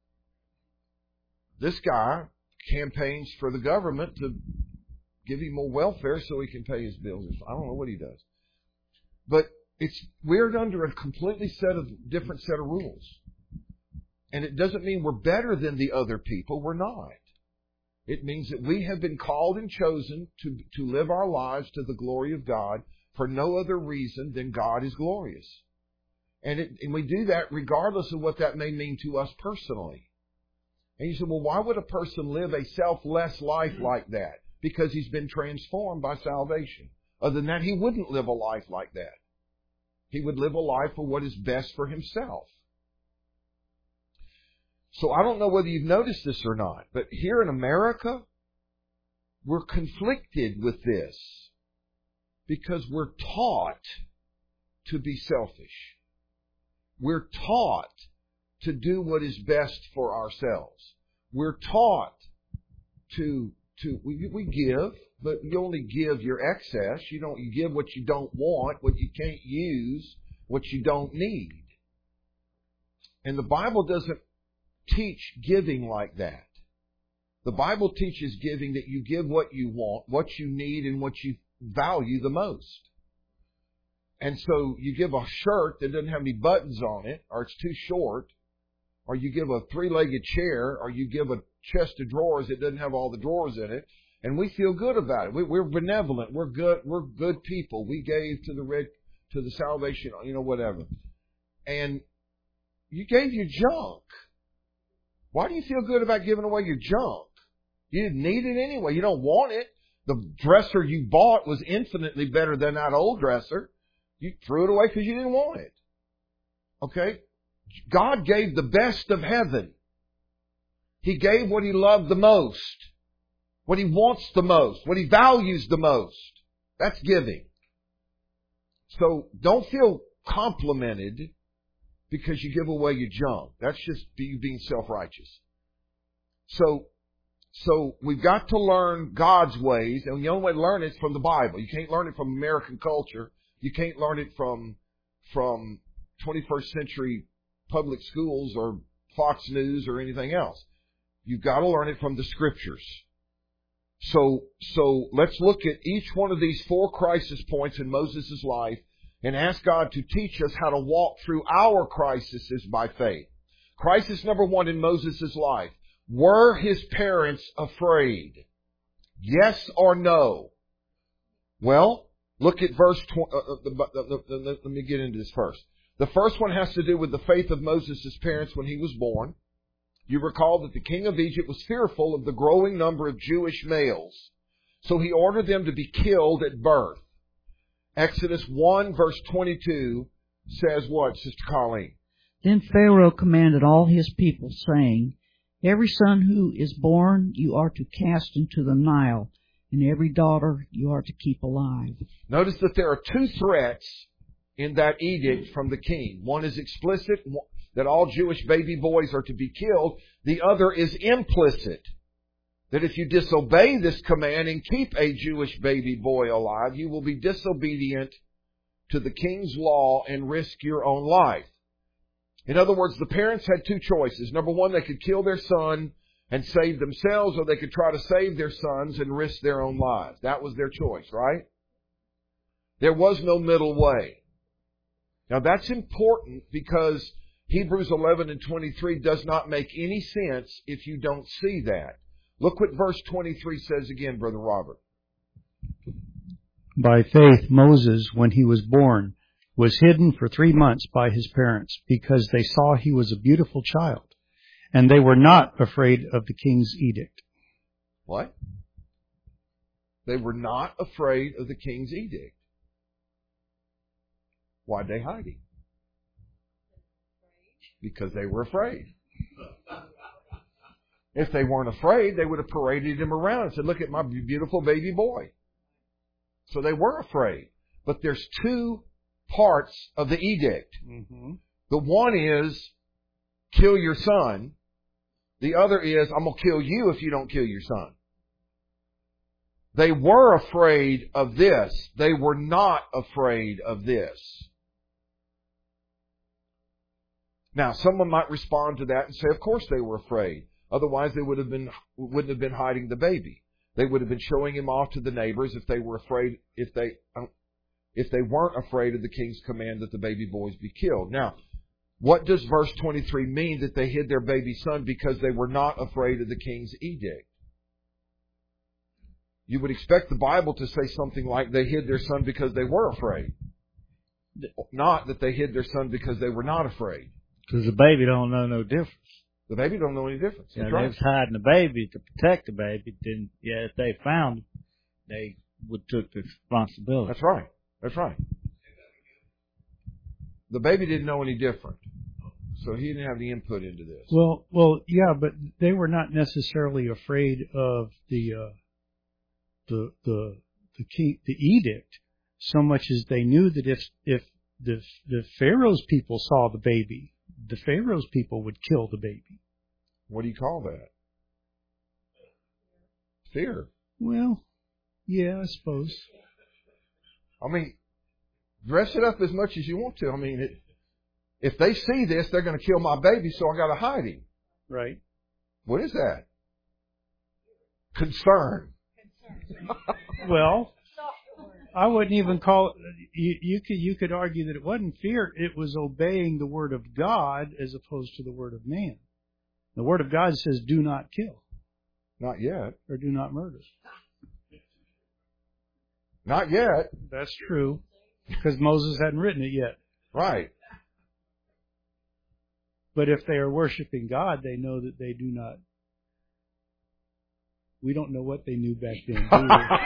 this guy campaigns for the government to give him more welfare so he can pay his bills. I don't know what he does. But it's, we're under a completely set of, different set of rules. And it doesn't mean we're better than the other people. We're not. It means that we have been called and chosen to, to live our lives to the glory of God for no other reason than God is glorious. And, it, and we do that regardless of what that may mean to us personally. And you say, well, why would a person live a selfless life like that? Because he's been transformed by salvation. Other than that, he wouldn't live a life like that. He would live a life for what is best for himself. So I don't know whether you've noticed this or not, but here in America, we're conflicted with this because we're taught to be selfish. We're taught to do what is best for ourselves. We're taught to, to we, we give, but you only give your excess. You don't, you give what you don't want, what you can't use, what you don't need. And the Bible doesn't teach giving like that. The Bible teaches giving that you give what you want, what you need, and what you value the most. And so you give a shirt that doesn't have any buttons on it, or it's too short, or you give a three-legged chair, or you give a chest of drawers that doesn't have all the drawers in it, and we feel good about it. We, we're benevolent. We're good. We're good people. We gave to the red, to the salvation, you know, whatever. And you gave your junk. Why do you feel good about giving away your junk? You didn't need it anyway. You don't want it. The dresser you bought was infinitely better than that old dresser. You threw it away because you didn't want it. Okay? God gave the best of heaven. He gave what He loved the most. What He wants the most. What He values the most. That's giving. So don't feel complimented because you give away your junk. That's just you being self-righteous. So, so we've got to learn God's ways, and the only way to learn it is from the Bible. You can't learn it from American culture. You can't learn it from, from twenty-first century public schools or Fox News or anything else. You've got to learn it from the Scriptures. So, so let's look at each one of these four crisis points in Moses' life and ask God to teach us how to walk through our crises by faith. Crisis number one in Moses' life. Were his parents afraid? Yes or no? Well, look at verse twenty. Uh, uh, let me get into this first. The first one has to do with the faith of Moses' parents when he was born. You recall that the king of Egypt was fearful of the growing number of Jewish males, so he ordered them to be killed at birth. Exodus one verse twenty-two says what, Sister Colleen? Then Pharaoh commanded all his people, saying, every son who is born you are to cast into the Nile, and every daughter you are to keep alive. Notice that there are two threats in that edict from the king. One is explicit. that all Jewish baby boys are to be killed. The other is implicit. That if you disobey this command and keep a Jewish baby boy alive, you will be disobedient to the king's law and risk your own life. In other words, the parents had two choices. Number one, they could kill their son and save themselves, or they could try to save their sons and risk their own lives. That was their choice, right? There was no middle way. Now that's important because Hebrews eleven and twenty-three does not make any sense if you don't see that. Look what verse twenty-three says again, Brother Robert. By faith, Moses, when he was born, was hidden for three months by his parents because they saw he was a beautiful child, and they were not afraid of the king's edict. What? They were not afraid of the king's edict. Why'd they hide him? Because they were afraid. If they weren't afraid, they would have paraded him around and said, look at my beautiful baby boy. So they were afraid. But there's two parts of the edict. Mm-hmm. The one is, kill your son. The other is, I'm going to kill you if you don't kill your son. They were afraid of this. They were not afraid of this. Now, someone might respond to that and say, of course they were afraid. Otherwise, they would have been, wouldn't have been hiding the baby. They would have been showing him off to the neighbors if they were afraid, if they, if they weren't afraid of the king's command that the baby boys be killed. Now, what does verse twenty-three mean that they hid their baby son because they were not afraid of the king's edict? You would expect the Bible to say something like they hid their son because they were afraid. Not that they hid their son because they were not afraid. Because the baby don't know no difference. The baby don't know any difference. Yeah, That's they right. was hiding the baby to protect the baby. Then, yeah, if they found him, they would took the responsibility. That's right. That's right. The baby didn't know any different, so he didn't have any input into this. Well, well, yeah, but they were not necessarily afraid of the uh, the the the key, the edict, so much as they knew that if if the the Pharaoh's people saw the baby, the Pharaoh's people would kill the baby. What do you call that? Fear. Well, yeah, I suppose. I mean, dress it up as much as you want to. I mean, it, if they see this, they're going to kill my baby, so I got to hide him. Right. What is that? Concern. Well, I wouldn't even call it. You, you could you could argue that it wasn't fear; it was obeying the word of God as opposed to the word of man. The word of God says, "Do not kill." Not yet. Or do not murder. Not yet. That's true, because Moses hadn't written it yet. Right. But if they are worshiping God, they know that they do not. We don't know what they knew back then. Do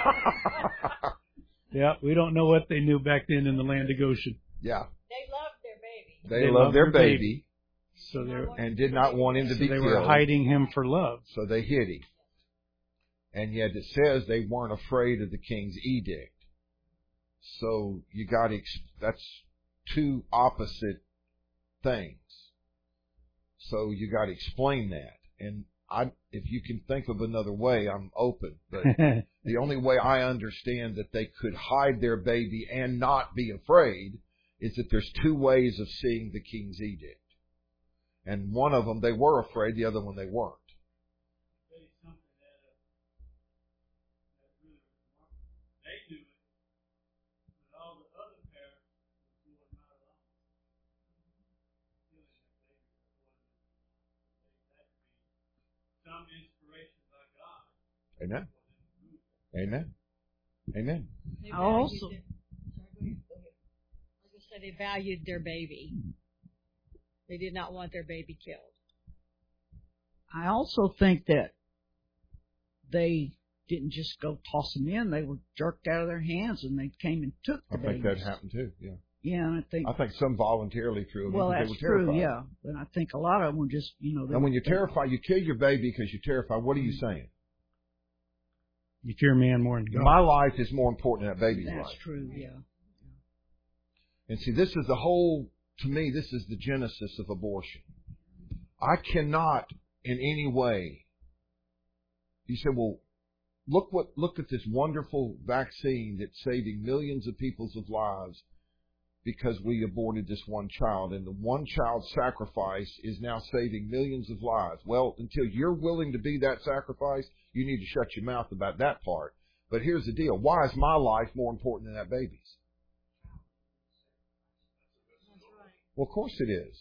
we? Yeah, we don't know what they knew back then in the land of Goshen. Yeah. They loved their baby. They, They loved, loved their their baby, baby. So they're and did not want him to so be they killed. were hiding him for love. So they hid him. And yet it says they weren't afraid of the king's edict. So you got to, that's two opposite things. So you got to explain that. And I, if you can think of another way, I'm open. But the only way I understand that they could hide their baby and not be afraid is that there's two ways of seeing the king's edict. And one of them they were afraid, the other one they weren't. Amen. Amen. Amen. They I also, valued their- I just said they valued their baby. They did not want their baby killed. I also think that they didn't just go toss them in; they were jerked out of their hands, and they came and took the I think babies. that happened too. Yeah. Yeah, and I think. I think some voluntarily threw them Well, in that's because they were true. terrified. Yeah, but I think a lot of them were just, you know. They And when were- you're terrified, you kill your baby because you're terrified. What are you saying? You fear man more than God. My life is more important than that baby's That's life. true. Yeah. And see, this is the whole to me, this is the genesis of abortion. I cannot in any way. You say, well, look what look at this wonderful vaccine that's saving millions of people's lives because we aborted this one child, and the one child sacrifice is now saving millions of lives. Well, until you're willing to be that sacrifice, you need to shut your mouth about that part. But here's the deal. Why is my life more important than that baby's? Well, of course it is.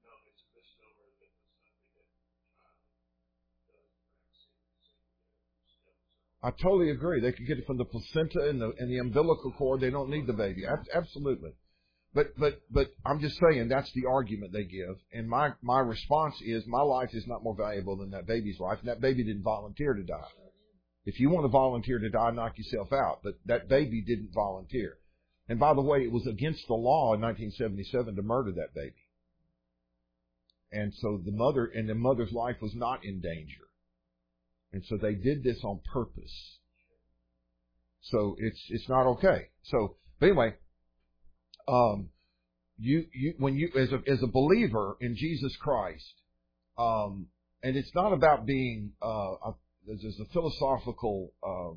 I totally agree. They could get it from the placenta and the and the umbilical cord. They don't need the baby. Absolutely. But but but I'm just saying that's the argument they give. And my, my response is my life is not more valuable than that baby's life. And that baby didn't volunteer to die. If you want to volunteer to die, knock yourself out. But that baby didn't volunteer. And by the way, it was against the law in nineteen seventy-seven to murder that baby. And so the mother and the mother's life was not in danger. And so they did this on purpose. So it's it's not okay. So but anyway, um, you you when you as a as a believer in Jesus Christ, um, and it's not about being uh, a, there's a philosophical um,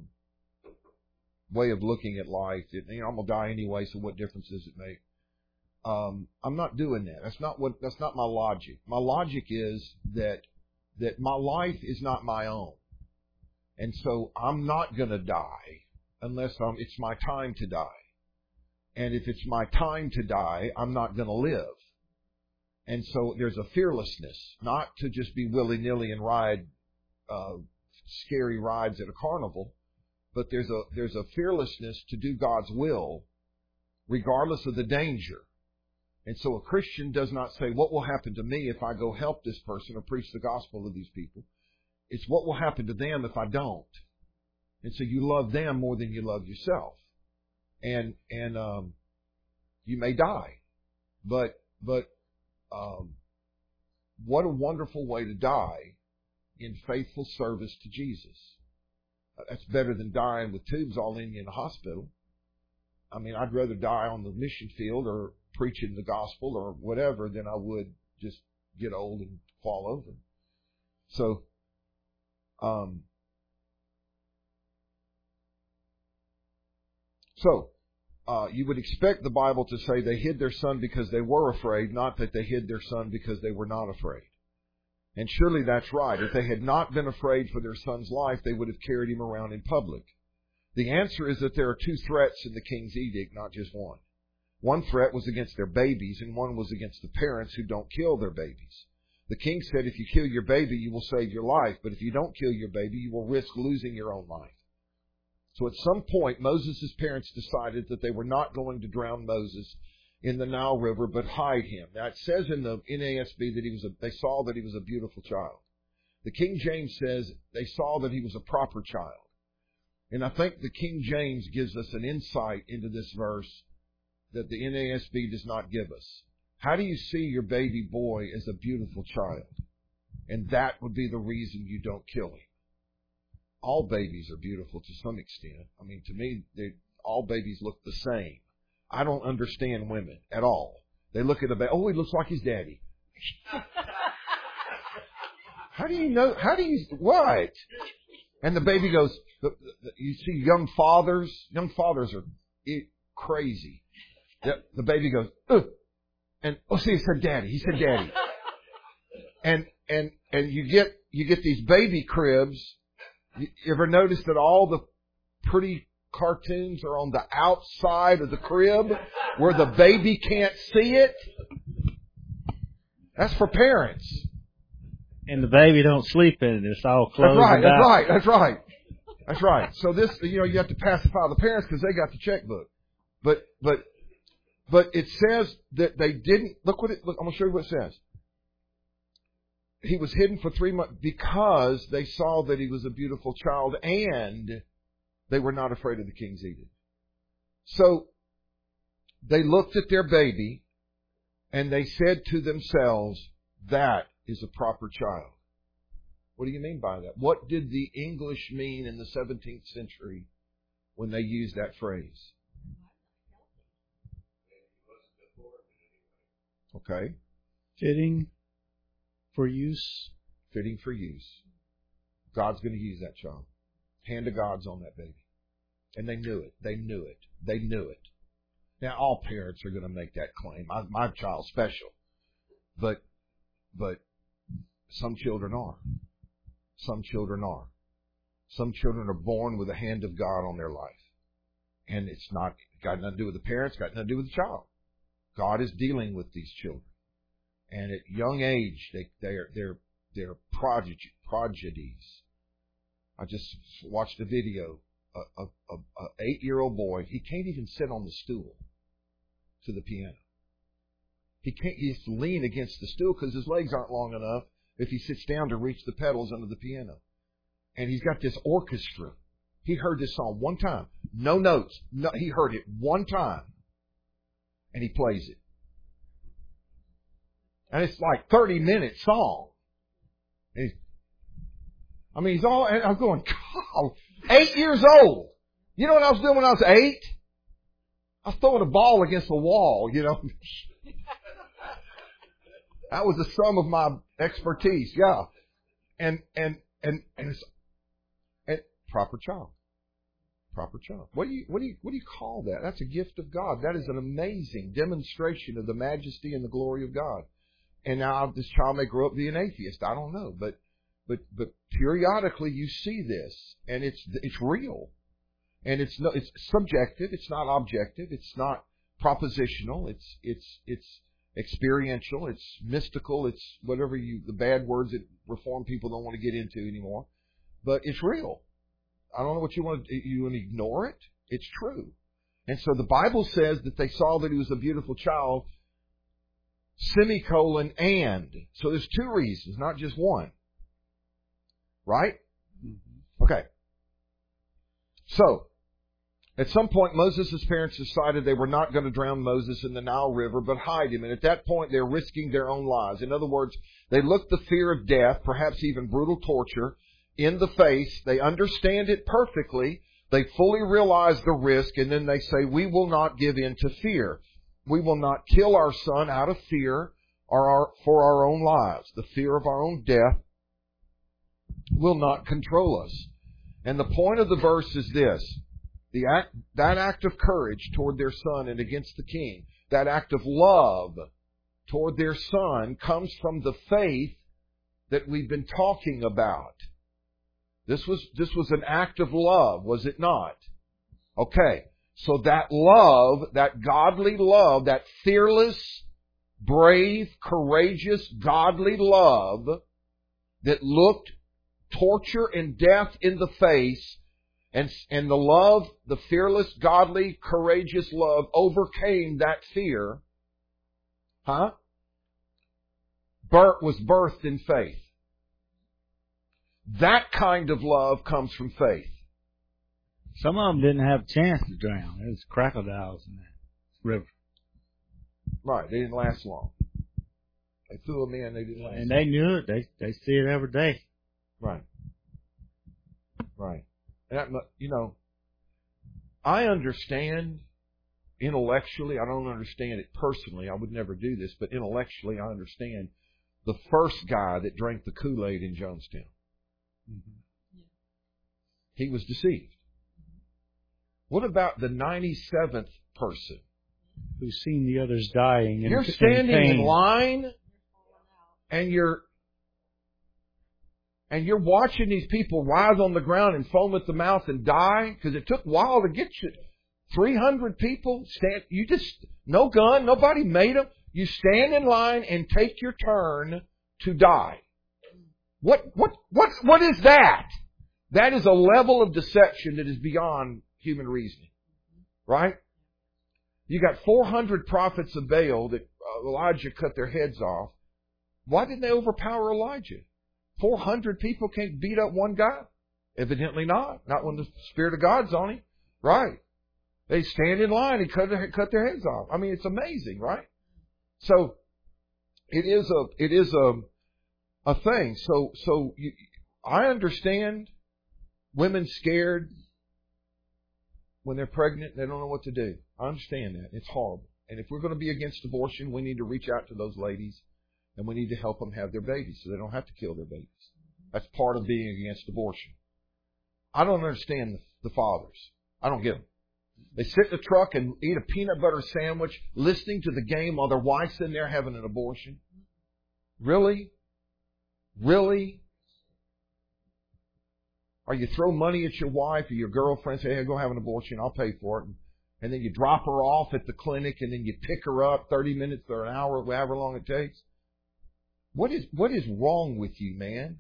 way of looking at life. That, you know, I'm gonna die anyway, so what difference does it make? Um, I'm not doing that. That's not what. That's not my logic. My logic is that that my life is not my own. And so I'm not going to die unless I'm, it's my time to die. And if it's my time to die, I'm not going to live. And so there's a fearlessness, not to just be willy-nilly and ride uh, scary rides at a carnival, but there's a there's a fearlessness to do God's will, regardless of the danger. And so a Christian does not say, what will happen to me if I go help this person or preach the gospel to these people? It's what will happen to them if I don't. And so you love them more than you love yourself. And and um, you may die. But but um, what a wonderful way to die in faithful service to Jesus. That's better than dying with tubes all in you in a hospital. I mean, I'd rather die on the mission field or preaching the gospel or whatever than I would just get old and fall over. So, um, so uh, you would expect the Bible to say they hid their son because they were afraid, not that they hid their son because they were not afraid. And surely that's right. If they had not been afraid for their son's life, they would have carried him around in public. The answer is that there are two threats in the king's edict, not just one. One threat was against their babies, and one was against the parents who don't kill their babies. The king said, if you kill your baby, you will save your life. But if you don't kill your baby, you will risk losing your own life. So at some point, Moses' parents decided that they were not going to drown Moses in the Nile River, but hide him. Now, it says in the N A S B that he was a, they saw that he was a beautiful child. The King James says they saw that he was a proper child. And I think the King James gives us an insight into this verse that the N A S B does not give us. How do you see your baby boy as a beautiful child? And that would be the reason you don't kill him. All babies are beautiful to some extent. I mean, to me, they, all babies look the same. I don't understand women at all. They look at a baby, oh, he looks like his daddy. How do you know? How do you, what? And the baby goes, the, the, you see young fathers, young fathers are it, crazy. The, the baby goes, ugh. And, oh, see, he said daddy. He said daddy. And, and, and you get, you get these baby cribs. You, you ever notice that all the pretty cartoons are on the outside of the crib where the baby can't see it? That's for parents. And the baby don't sleep in it. It's all closed. That's right. That's out. right. That's right. That's right. So this, you know, you have to pacify the parents because they got the checkbook. But, but, but it says that they didn't, look what it, look, I'm going to show you what it says. He was hidden for three months because they saw that he was a beautiful child and they were not afraid of the king's edict. So they looked at their baby and they said to themselves, that is a proper child. What do you mean by that? What did the English mean in the seventeenth century when they used that phrase? Okay? Fitting for use. Fitting for use. God's going to use that child. Hand of God's on that baby. And they knew it. They knew it. They knew it. Now, all parents are going to make that claim. I, my child's special. But, but some children are. Some children are. Some children are born with the hand of God on their life. And it's not got nothing to do with the parents, got nothing to do with the child. God is dealing with these children. And at young age, they, they're, they're, they're prodigy, prodigies. I just watched a video. A, a, a, a eight-year-old boy, he can't even sit on the stool to the piano. He can't, he has to lean against the stool because his legs aren't long enough if he sits down to reach the pedals under the piano. And he's got this orchestra. He heard this song one time. No notes. No, he heard it one time. And he plays it. And it's like thirty minute song. And he's, I mean, he's all, and I'm going, God, eight years old. You know what I was doing when I was eight? I was throwing a ball against the wall, you know. That was the sum of my expertise, yeah. And, and, and, and it's, and proper child. Proper child. What do you, what do you, what do you call that? That's a gift of God. That is an amazing demonstration of the majesty and the glory of God. And now this child may grow up to be an atheist. I don't know, but, but, but periodically you see this, and it's, it's real. And it's no, it's subjective. It's not objective. It's not propositional. It's, it's, it's experiential. It's mystical. It's whatever you, the bad words that Reform people don't want to get into anymore. But it's real. I don't know what you want to, you want to ignore it. It's true. And so the Bible says that they saw that he was a beautiful child, semicolon, and. So there's two reasons, not just one. Right? Okay. So, at some point, Moses' parents decided they were not going to drown Moses in the Nile River, but hide him. And at that point, they're risking their own lives. In other words, they look the fear of death, perhaps even brutal torture, in the face. They understand it perfectly. They fully realize the risk, and then they say, we will not give in to fear. We will not kill our son out of fear or our, for our own lives. The fear of our own death will not control us. And the point of the verse is this. The act, that act of courage toward their son and against the king, that act of love toward their son comes from the faith that we've been talking about. This was, this was an act of love, was it not? Okay. So that love, that godly love, that fearless, brave, courageous, godly love that looked torture and death in the face, and, and the love, the fearless, godly, courageous love overcame that fear, huh? Bert was birthed in faith. That kind of love comes from faith. Some of them didn't have a chance to drown. There was crocodiles in that river. Right, they didn't last long. They threw them in, they didn't last And long. they knew it. They they see it every day. Right. Right. And that, you know, I understand intellectually, I don't understand it personally, I would never do this, but intellectually I understand the first guy that drank the Kool-Aid in Jonestown. Mm-hmm. He was deceived. What about the ninety-seventh person? Who's seen the others dying? You're standing in line and you're and you're watching these people rise on the ground and foam at the mouth and die because it took a while to get you. three hundred people stand. You just no gun, nobody made them. You stand in line and take your turn to die. What what what what is that? That is a level of deception that is beyond human reasoning, right? You got four hundred prophets of Baal that Elijah cut their heads off. Why didn't they overpower Elijah? four hundred people can't beat up one guy. Evidently not. Not when the Spirit of God's on him. Right. They stand in line and cut their, cut their heads off. I mean, it's amazing, right? So, it is a, it is a, a thing. So, so you, I understand women scared when they're pregnant, they don't know what to do. I understand that. It's horrible. And if we're going to be against abortion, we need to reach out to those ladies and we need to help them have their babies so they don't have to kill their babies. That's part of being against abortion. I don't understand the, the fathers. I don't get them. They sit in the truck and eat a peanut butter sandwich listening to the game while their wife's in there having an abortion. Really? Really? Or you throw money at your wife or your girlfriend, say, hey, go have an abortion, I'll pay for it. And then you drop her off at the clinic and then you pick her up thirty minutes or an hour, however long it takes. What is, what is wrong with you, man?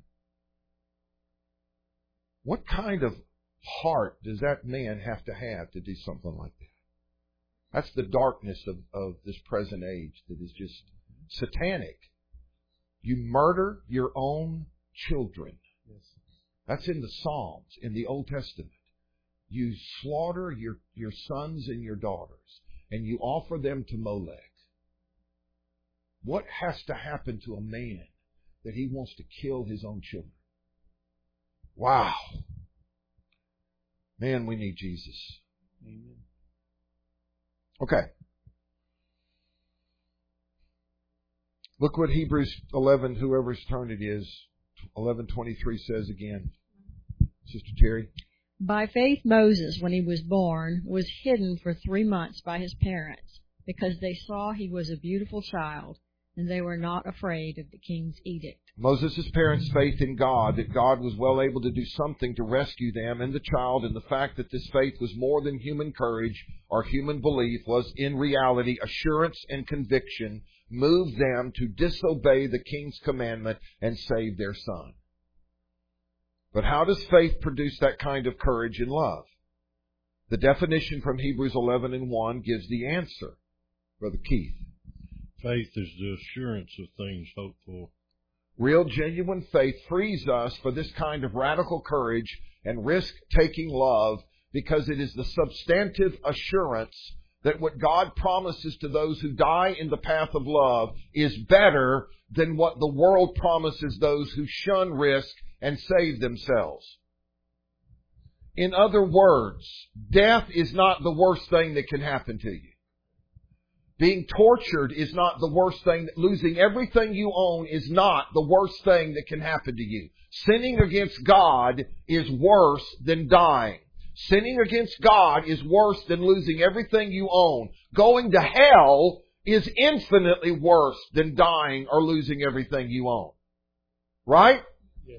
What kind of heart does that man have to have to do something like that? That's the darkness of, of this present age that is just satanic. You murder your own children. Yes. That's in the Psalms, in the Old Testament. You slaughter your, your sons and your daughters, and you offer them to Molech. What has to happen to a man that he wants to kill his own children? Wow. Man, we need Jesus. Amen. Okay. Look what Hebrews eleven, whoever's turn it is, eleven twenty-three says again. Sister Terry. By faith, Moses, when he was born, was hidden for three months by his parents, because they saw he was a beautiful child, and they were not afraid of the king's edict. Moses' parents' faith in God, that God was well able to do something to rescue them and the child, and the fact that this faith was more than human courage or human belief, was in reality assurance and conviction, moved them to disobey the king's commandment and save their son. But how does faith produce that kind of courage and love? The definition from Hebrews eleven and one gives the answer. Brother Keith. Faith is the assurance of things hoped for. Real, genuine faith frees us for this kind of radical courage and risk-taking love, because it is the substantive assurance that what God promises to those who die in the path of love is better than what the world promises those who shun risk and save themselves. In other words, death is not the worst thing that can happen to you. Being tortured is not the worst thing. Losing everything you own is not the worst thing that can happen to you. Sinning against God is worse than dying. Sinning against God is worse than losing everything you own. Going to hell is infinitely worse than dying or losing everything you own. Right? Yes.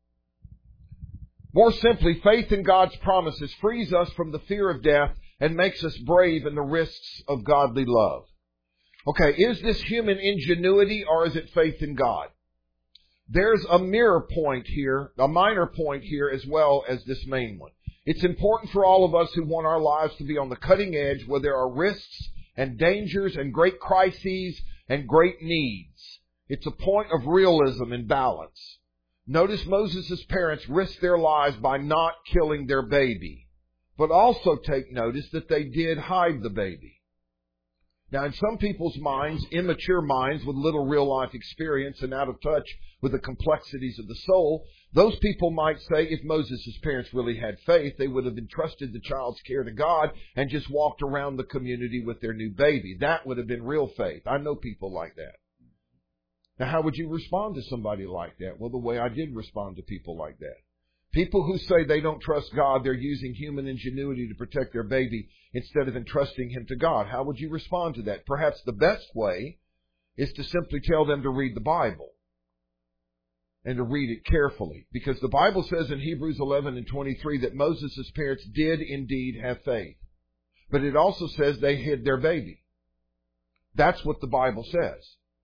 More simply, faith in God's promises frees us from the fear of death and makes us brave in the risks of godly love. Okay, is this human ingenuity or is it faith in God? There's a mirror point here, a minor point here as well as this main one. It's important for all of us who want our lives to be on the cutting edge, where there are risks and dangers and great crises and great needs. It's a point of realism and balance. Notice Moses' parents risked their lives by not killing their baby. But also take notice that they did hide the baby. Now, in some people's minds, immature minds with little real-life experience and out of touch with the complexities of the soul, those people might say if Moses' parents really had faith, they would have entrusted the child's care to God and just walked around the community with their new baby. That would have been real faith. I know people like that. Now, how would you respond to somebody like that? Well, the way I did respond to people like that. People who say they don't trust God, they're using human ingenuity to protect their baby instead of entrusting him to God. How would you respond to that? Perhaps the best way is to simply tell them to read the Bible and to read it carefully. Because the Bible says in Hebrews eleven and twenty-three that Moses' parents did indeed have faith. But it also says they hid their baby. That's what the Bible says.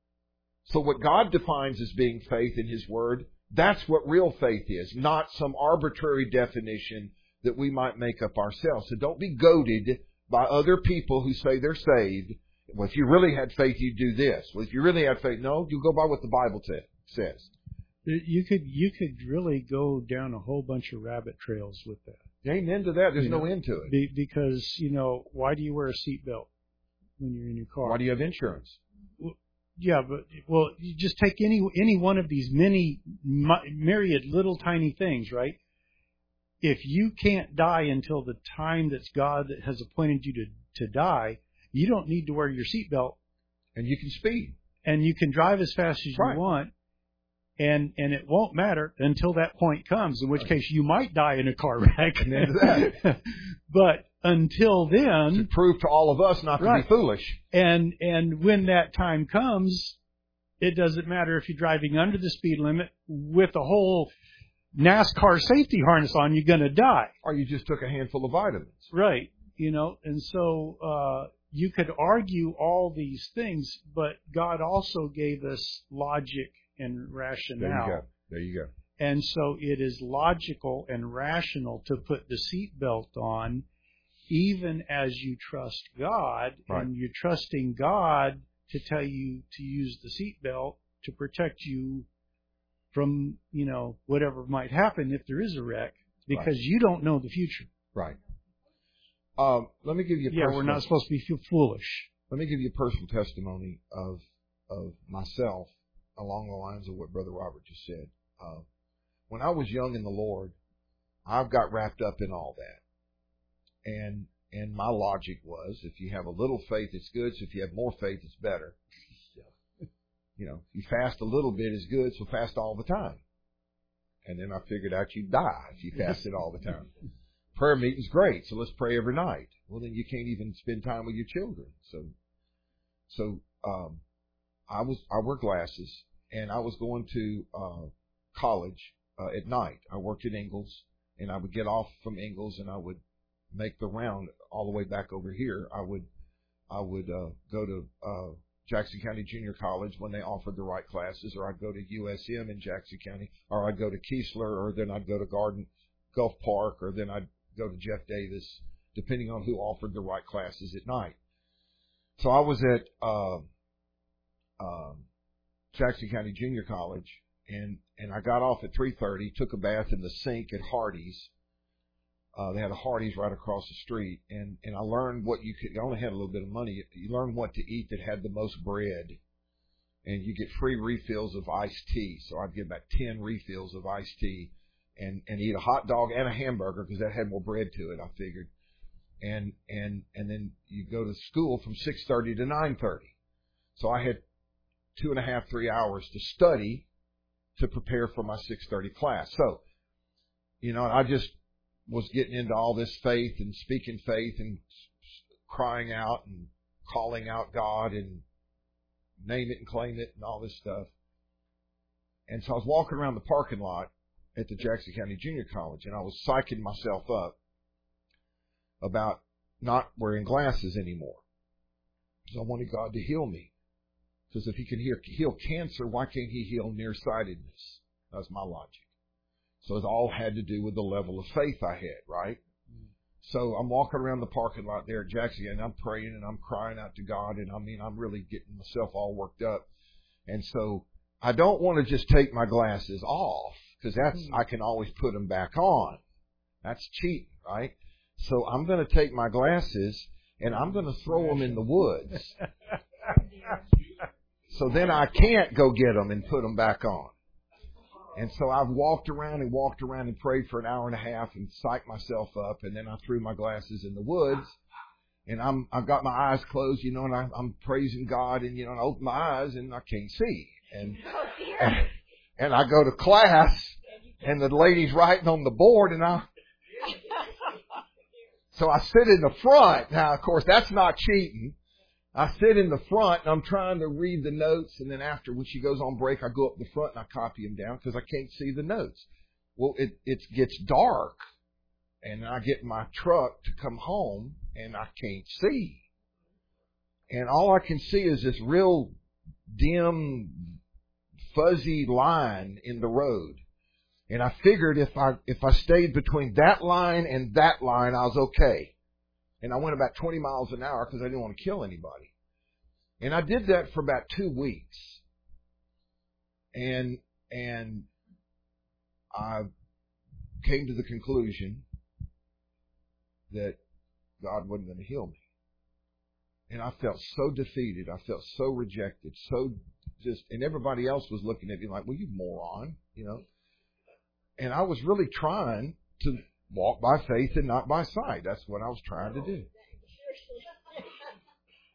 So what God defines as being faith in His Word, that's what real faith is, not some arbitrary definition that we might make up ourselves. So don't be goaded by other people who say they're saved. Well, if you really had faith, you'd do this. Well, if you really had faith, no, you go by what the Bible t- says. You could you could really go down a whole bunch of rabbit trails with that. Amen to that. There's you no know, end to it. Be, because, you know, why do you wear a seatbelt when you're in your car? Why do you have insurance? Well, yeah, but, well, you just take any any one of these many, myriad little tiny things, right? If you can't die until the time that God has appointed you to, to die, you don't need to wear your seatbelt. And you can speed. And you can drive as fast as Right. you want. And and it won't matter until that point comes, in which Right. case you might die in a car wreck. And then that. But until then, to prove to all of us not to right. be foolish. And and when that time comes, it doesn't matter if you're driving under the speed limit with a whole NASCAR safety harness on, you're going to die. Or you just took a handful of vitamins. Right. You know, and so uh, you could argue all these things, but God also gave us logic and rationale. There you go. There you go. And so it is logical and rational to put the seatbelt on, even as you trust God, Right. and you're trusting God to tell you to use the seatbelt to protect you from, you know, whatever might happen if there is a wreck, because Right. you don't know the future. Right. Um, let me give you a Yeah, personal, we're not supposed to be foolish. Let me give you a personal testimony of of myself along the lines of what Brother Robert just said. Uh, when I was young in the Lord, I've got wrapped up in all that. And and my logic was, if you have a little faith, it's good. So if you have more faith, it's better. You know, you fast a little bit is good, so fast all the time. And then I figured out you'd die if you fasted all the time. Prayer meeting's great, so let's pray every night. Well, then you can't even spend time with your children. So, so um, I was I wear glasses, and I was going to uh, college uh, at night. I worked at Ingalls, and I would get off from Ingalls, and I would make the round all the way back over here. I would I would uh, go to uh, Jackson County Junior College when they offered the right classes, or I'd go to U S M in Jackson County, or I'd go to Keesler, or then I'd go to Garden Gulf Park, or then I'd go to Jeff Davis, depending on who offered the right classes at night. So I was at uh, uh, Jackson County Junior College, and, and I got off at three thirty, took a bath in the sink at Hardee's. Uh, they had a Hardee's right across the street, and, and I learned what you could, I only had a little bit of money, you learned what to eat that had the most bread, and you get free refills of iced tea, so I'd get about ten refills of iced tea, and, and eat a hot dog and a hamburger, because that had more bread to it, I figured, and, and, and then you go to school from six thirty to nine thirty, so I had two and a half, three hours to study to prepare for my six thirty class, so, you know, I just was getting into all this faith and speaking faith and crying out and calling out God and name it and claim it and all this stuff. And so I was walking around the parking lot at the Jackson County Junior College, and I was psyching myself up about not wearing glasses anymore, because I wanted God to heal me. Because if he can heal, heal cancer, why can't he heal nearsightedness? That's my logic. So it all had to do with the level of faith I had, right? Mm. So I'm walking around the parking lot there at Jackson, and I'm praying and I'm crying out to God, and I mean, I'm really getting myself all worked up. And so I don't want to just take my glasses off, because that's, mm. I can always put them back on. That's cheating, right? So I'm going to take my glasses and I'm going to throw them in the woods. So then I can't go get them and put them back on. And so I've walked around and walked around and prayed for an hour and a half and psyched myself up. And then I threw my glasses in the woods, and I'm, I've got my eyes closed, you know, and I, I'm praising God, and, you know, and I open my eyes and I can't see. And, and, and I go to class, and the lady's writing on the board, and I, so I sit in the front. Now, of course, that's not cheating. I sit in the front, and I'm trying to read the notes, and then after, when she goes on break, I go up the front and I copy them down because I can't see the notes. Well, it, it gets dark, and I get in my truck to come home, and I can't see. And all I can see is this real dim, fuzzy line in the road. And I figured if I if I stayed between that line and that line, I was okay. And I went about twenty miles an hour because I didn't want to kill anybody. And I did that for about two weeks. And and I came to the conclusion that God wasn't going to heal me. And I felt so defeated. I felt so rejected. So just, and everybody else was looking at me like, well, you moron, you know. And I was really trying to walk by faith and not by sight. That's what I was trying to do.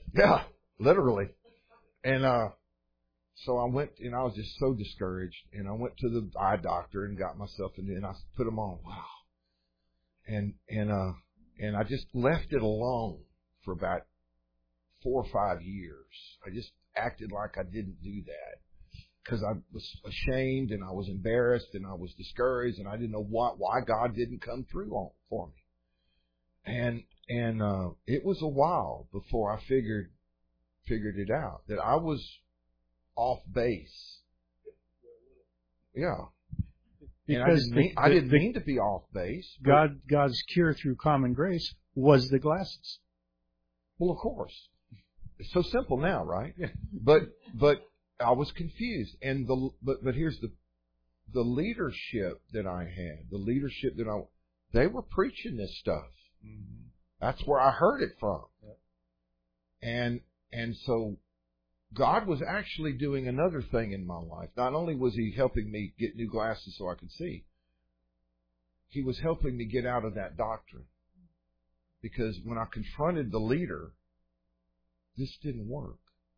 Yeah, literally. And uh, so I went, and I was just so discouraged. And I went to the eye doctor and got myself in, and I put them on. Wow. And and uh and I just left it alone for about four or five years. I just acted like I didn't do that because I was ashamed and I was embarrassed and I was discouraged and I didn't know why why God didn't come through on for me. And and uh, it was a while before I figured figured it out that I was off base. Yeah. And I didn't, mean, the, I didn't the, mean to be off base. God, God's cure through common grace was the glasses. Well, of course. It's so simple now, right? Yeah. But but I was confused. And the but but here's the the leadership that I had, the leadership that I they were preaching this stuff. Mm-hmm. That's where I heard it from. Yeah. And and so God was actually doing another thing in my life. Not only was He helping me get new glasses so I could see, He was helping me get out of that doctrine. Because when I confronted the leader, this didn't work.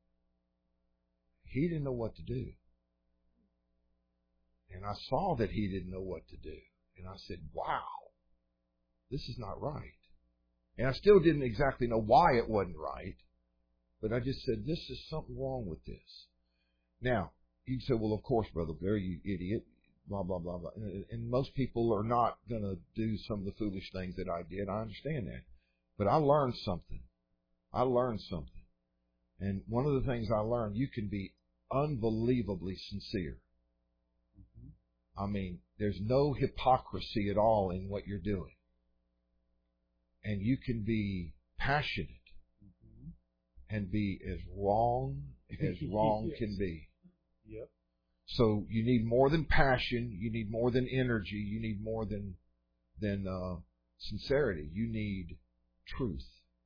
He didn't know what to do. And I saw that he didn't know what to do. And I said, wow, this is not right. And I still didn't exactly know why it wasn't right. But I just said, this is something wrong with this. Now, you say, well, of course, Brother Blair, you idiot, blah, blah, blah, blah. And most people are not going to do some of the foolish things that I did. I understand that. But I learned something. I learned something. And one of the things I learned, you can be unbelievably sincere. Mm-hmm. I mean, there's no hypocrisy at all in what you're doing. And you can be passionate mm-hmm. and be as wrong as wrong yes. can be. Yep. So you need more than passion. You need more than energy. You need more than than uh, sincerity. You need truth.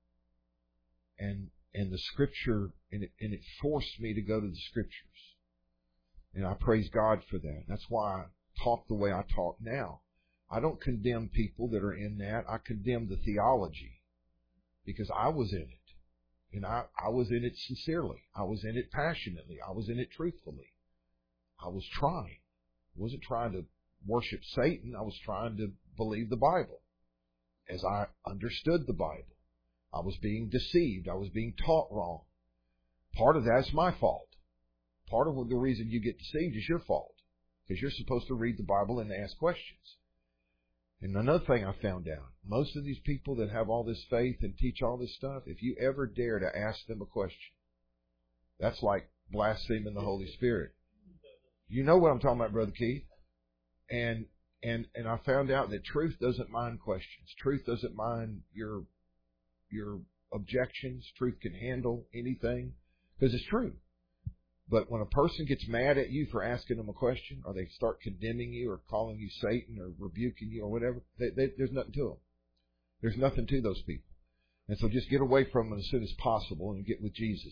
And and the Scripture, and it, and it forced me to go to the Scriptures. And I praise God for that. That's why I talk the way I talk now. I don't condemn people that are in that. I condemn the theology because I was in it. And I, I was in it sincerely. I was in it passionately. I was in it truthfully. I was trying. I wasn't trying to worship Satan. I was trying to believe the Bible as I understood the Bible. I was being deceived. I was being taught wrong. Part of that's my fault. Part of the reason you get deceived is your fault because you're supposed to read the Bible and ask questions. And another thing I found out, most of these people that have all this faith and teach all this stuff, if you ever dare to ask them a question, that's like blaspheming the Holy Spirit. You know what I'm talking about, Brother Keith? And and and I found out that truth doesn't mind questions. Truth doesn't mind your your objections. Truth can handle anything because it's true. But when a person gets mad at you for asking them a question, or they start condemning you or calling you Satan or rebuking you or whatever, they, they, there's nothing to them. There's nothing to those people. And so just get away from them as soon as possible and get with Jesus.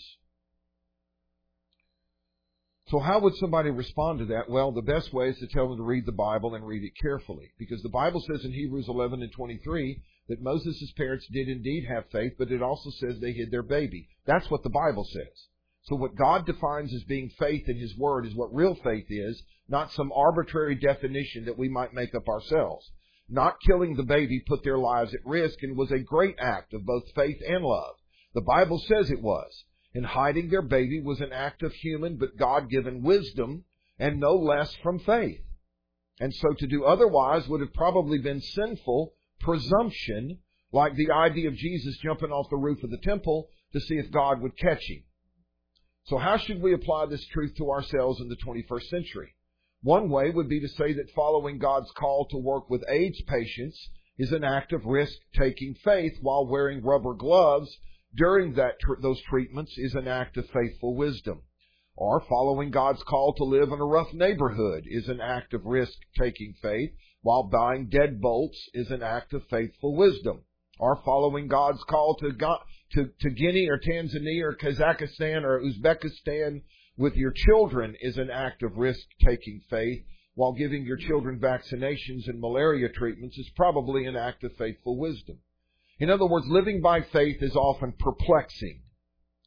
So how would somebody respond to that? Well, the best way is to tell them to read the Bible and read it carefully. Because the Bible says in Hebrews eleven and twenty-three that Moses' parents did indeed have faith, but it also says they hid their baby. That's what the Bible says. So what God defines as being faith in His Word is what real faith is, not some arbitrary definition that we might make up ourselves. Not killing the baby put their lives at risk and was a great act of both faith and love. The Bible says it was. And hiding their baby was an act of human but God-given wisdom and no less from faith. And so to do otherwise would have probably been sinful presumption, like the idea of Jesus jumping off the roof of the temple to see if God would catch him. So how should we apply this truth to ourselves in the twenty-first century? One way would be to say that following God's call to work with AIDS patients is an act of risk-taking faith while wearing rubber gloves during that tr- those treatments is an act of faithful wisdom. Or following God's call to live in a rough neighborhood is an act of risk-taking faith, while buying deadbolts is an act of faithful wisdom. Or following God's call to, God, to, to Guinea or Tanzania or Kazakhstan or Uzbekistan with your children is an act of risk-taking faith, while giving your children vaccinations and malaria treatments is probably an act of faithful wisdom. In other words, living by faith is often perplexing.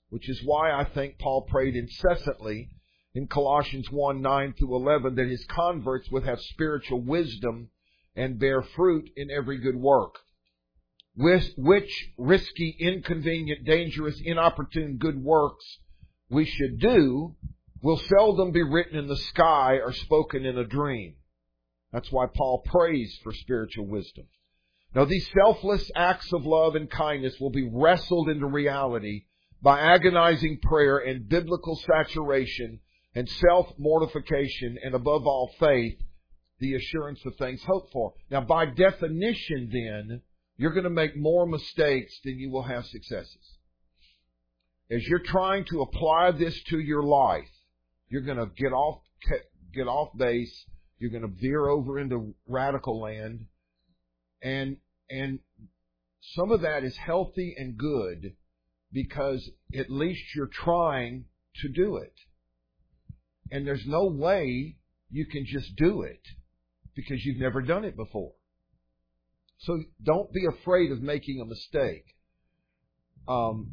which is why I think Paul prayed incessantly in Colossians one, nine through eleven, that his converts would have spiritual wisdom and bear fruit in every good work. Which risky, inconvenient, dangerous, inopportune good works we should do will seldom be written in the sky or spoken in a dream. That's why Paul prays for spiritual wisdom. Now, these selfless acts of love and kindness will be wrestled into reality by agonizing prayer and biblical saturation and self-mortification and, above all, faith, the assurance of things hoped for. Now, by definition, then, you're going to make more mistakes than you will have successes. As you're trying to apply this to your life, you're going to get off get off base. You're going to veer over into radical land, and and some of that is healthy and good because at least you're trying to do it. And there's no way you can just do it because you've never done it before. So don't be afraid of making a mistake. Um,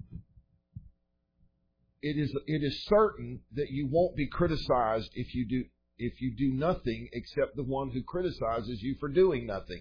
it is it is certain that you won't be criticized if you do if you do nothing except the one who criticizes you for doing nothing.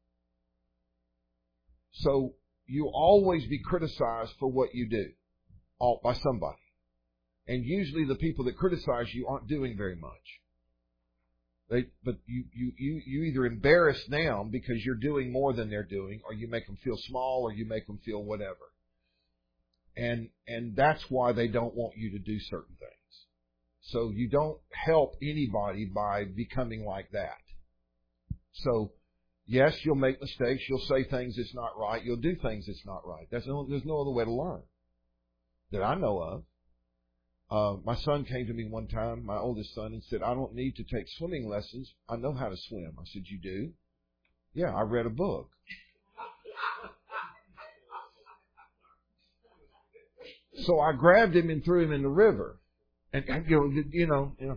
So you'll always be criticized for what you do, all by somebody. And usually the people that criticize you aren't doing very much. They, but you, you, you, you either embarrass them because you're doing more than they're doing, or you make them feel small, or you make them feel whatever. And, and that's why they don't want you to do certain things. So you don't help anybody by becoming like that. So, yes, you'll make mistakes. You'll say things that's not right. You'll do things that's not right. That's no, there's no other way to learn that I know of. Uh, my son came to me one time, my oldest son, and said, I don't need to take swimming lessons. I know how to swim. I said, you do? Yeah, I read a book. So I grabbed him and threw him in the river. And, you know, you know, you know,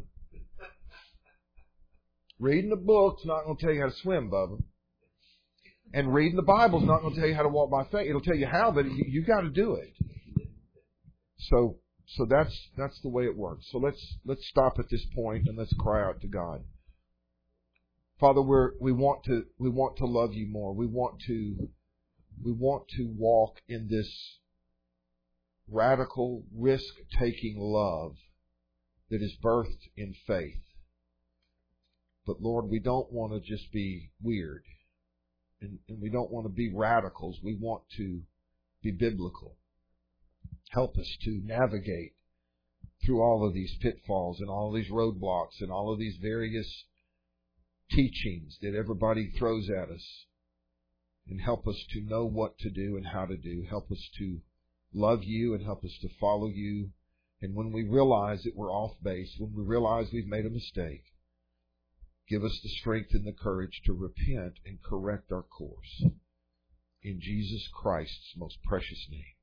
reading the book's not going to tell you how to swim, Bubba. And reading the Bible's not going to tell you how to walk by faith. It'll tell you how, but you, you got to do it. So, so that's that's the way it works. So let's let's stop at this point and let's cry out to God. Father, we're we want to we want to love you more. We want to we want to walk in this radical, risk-taking love that is birthed in faith. But Lord, we don't want to just be weird. And, and we don't want to be radicals. We want to be biblical. Help us to navigate through all of these pitfalls and all of these roadblocks and all of these various teachings that everybody throws at us. And help us to know what to do and how to do. Help us to love you and help us to follow you. And when we realize that we're off base, when we realize we've made a mistake, give us the strength and the courage to repent and correct our course. In Jesus Christ's most precious name.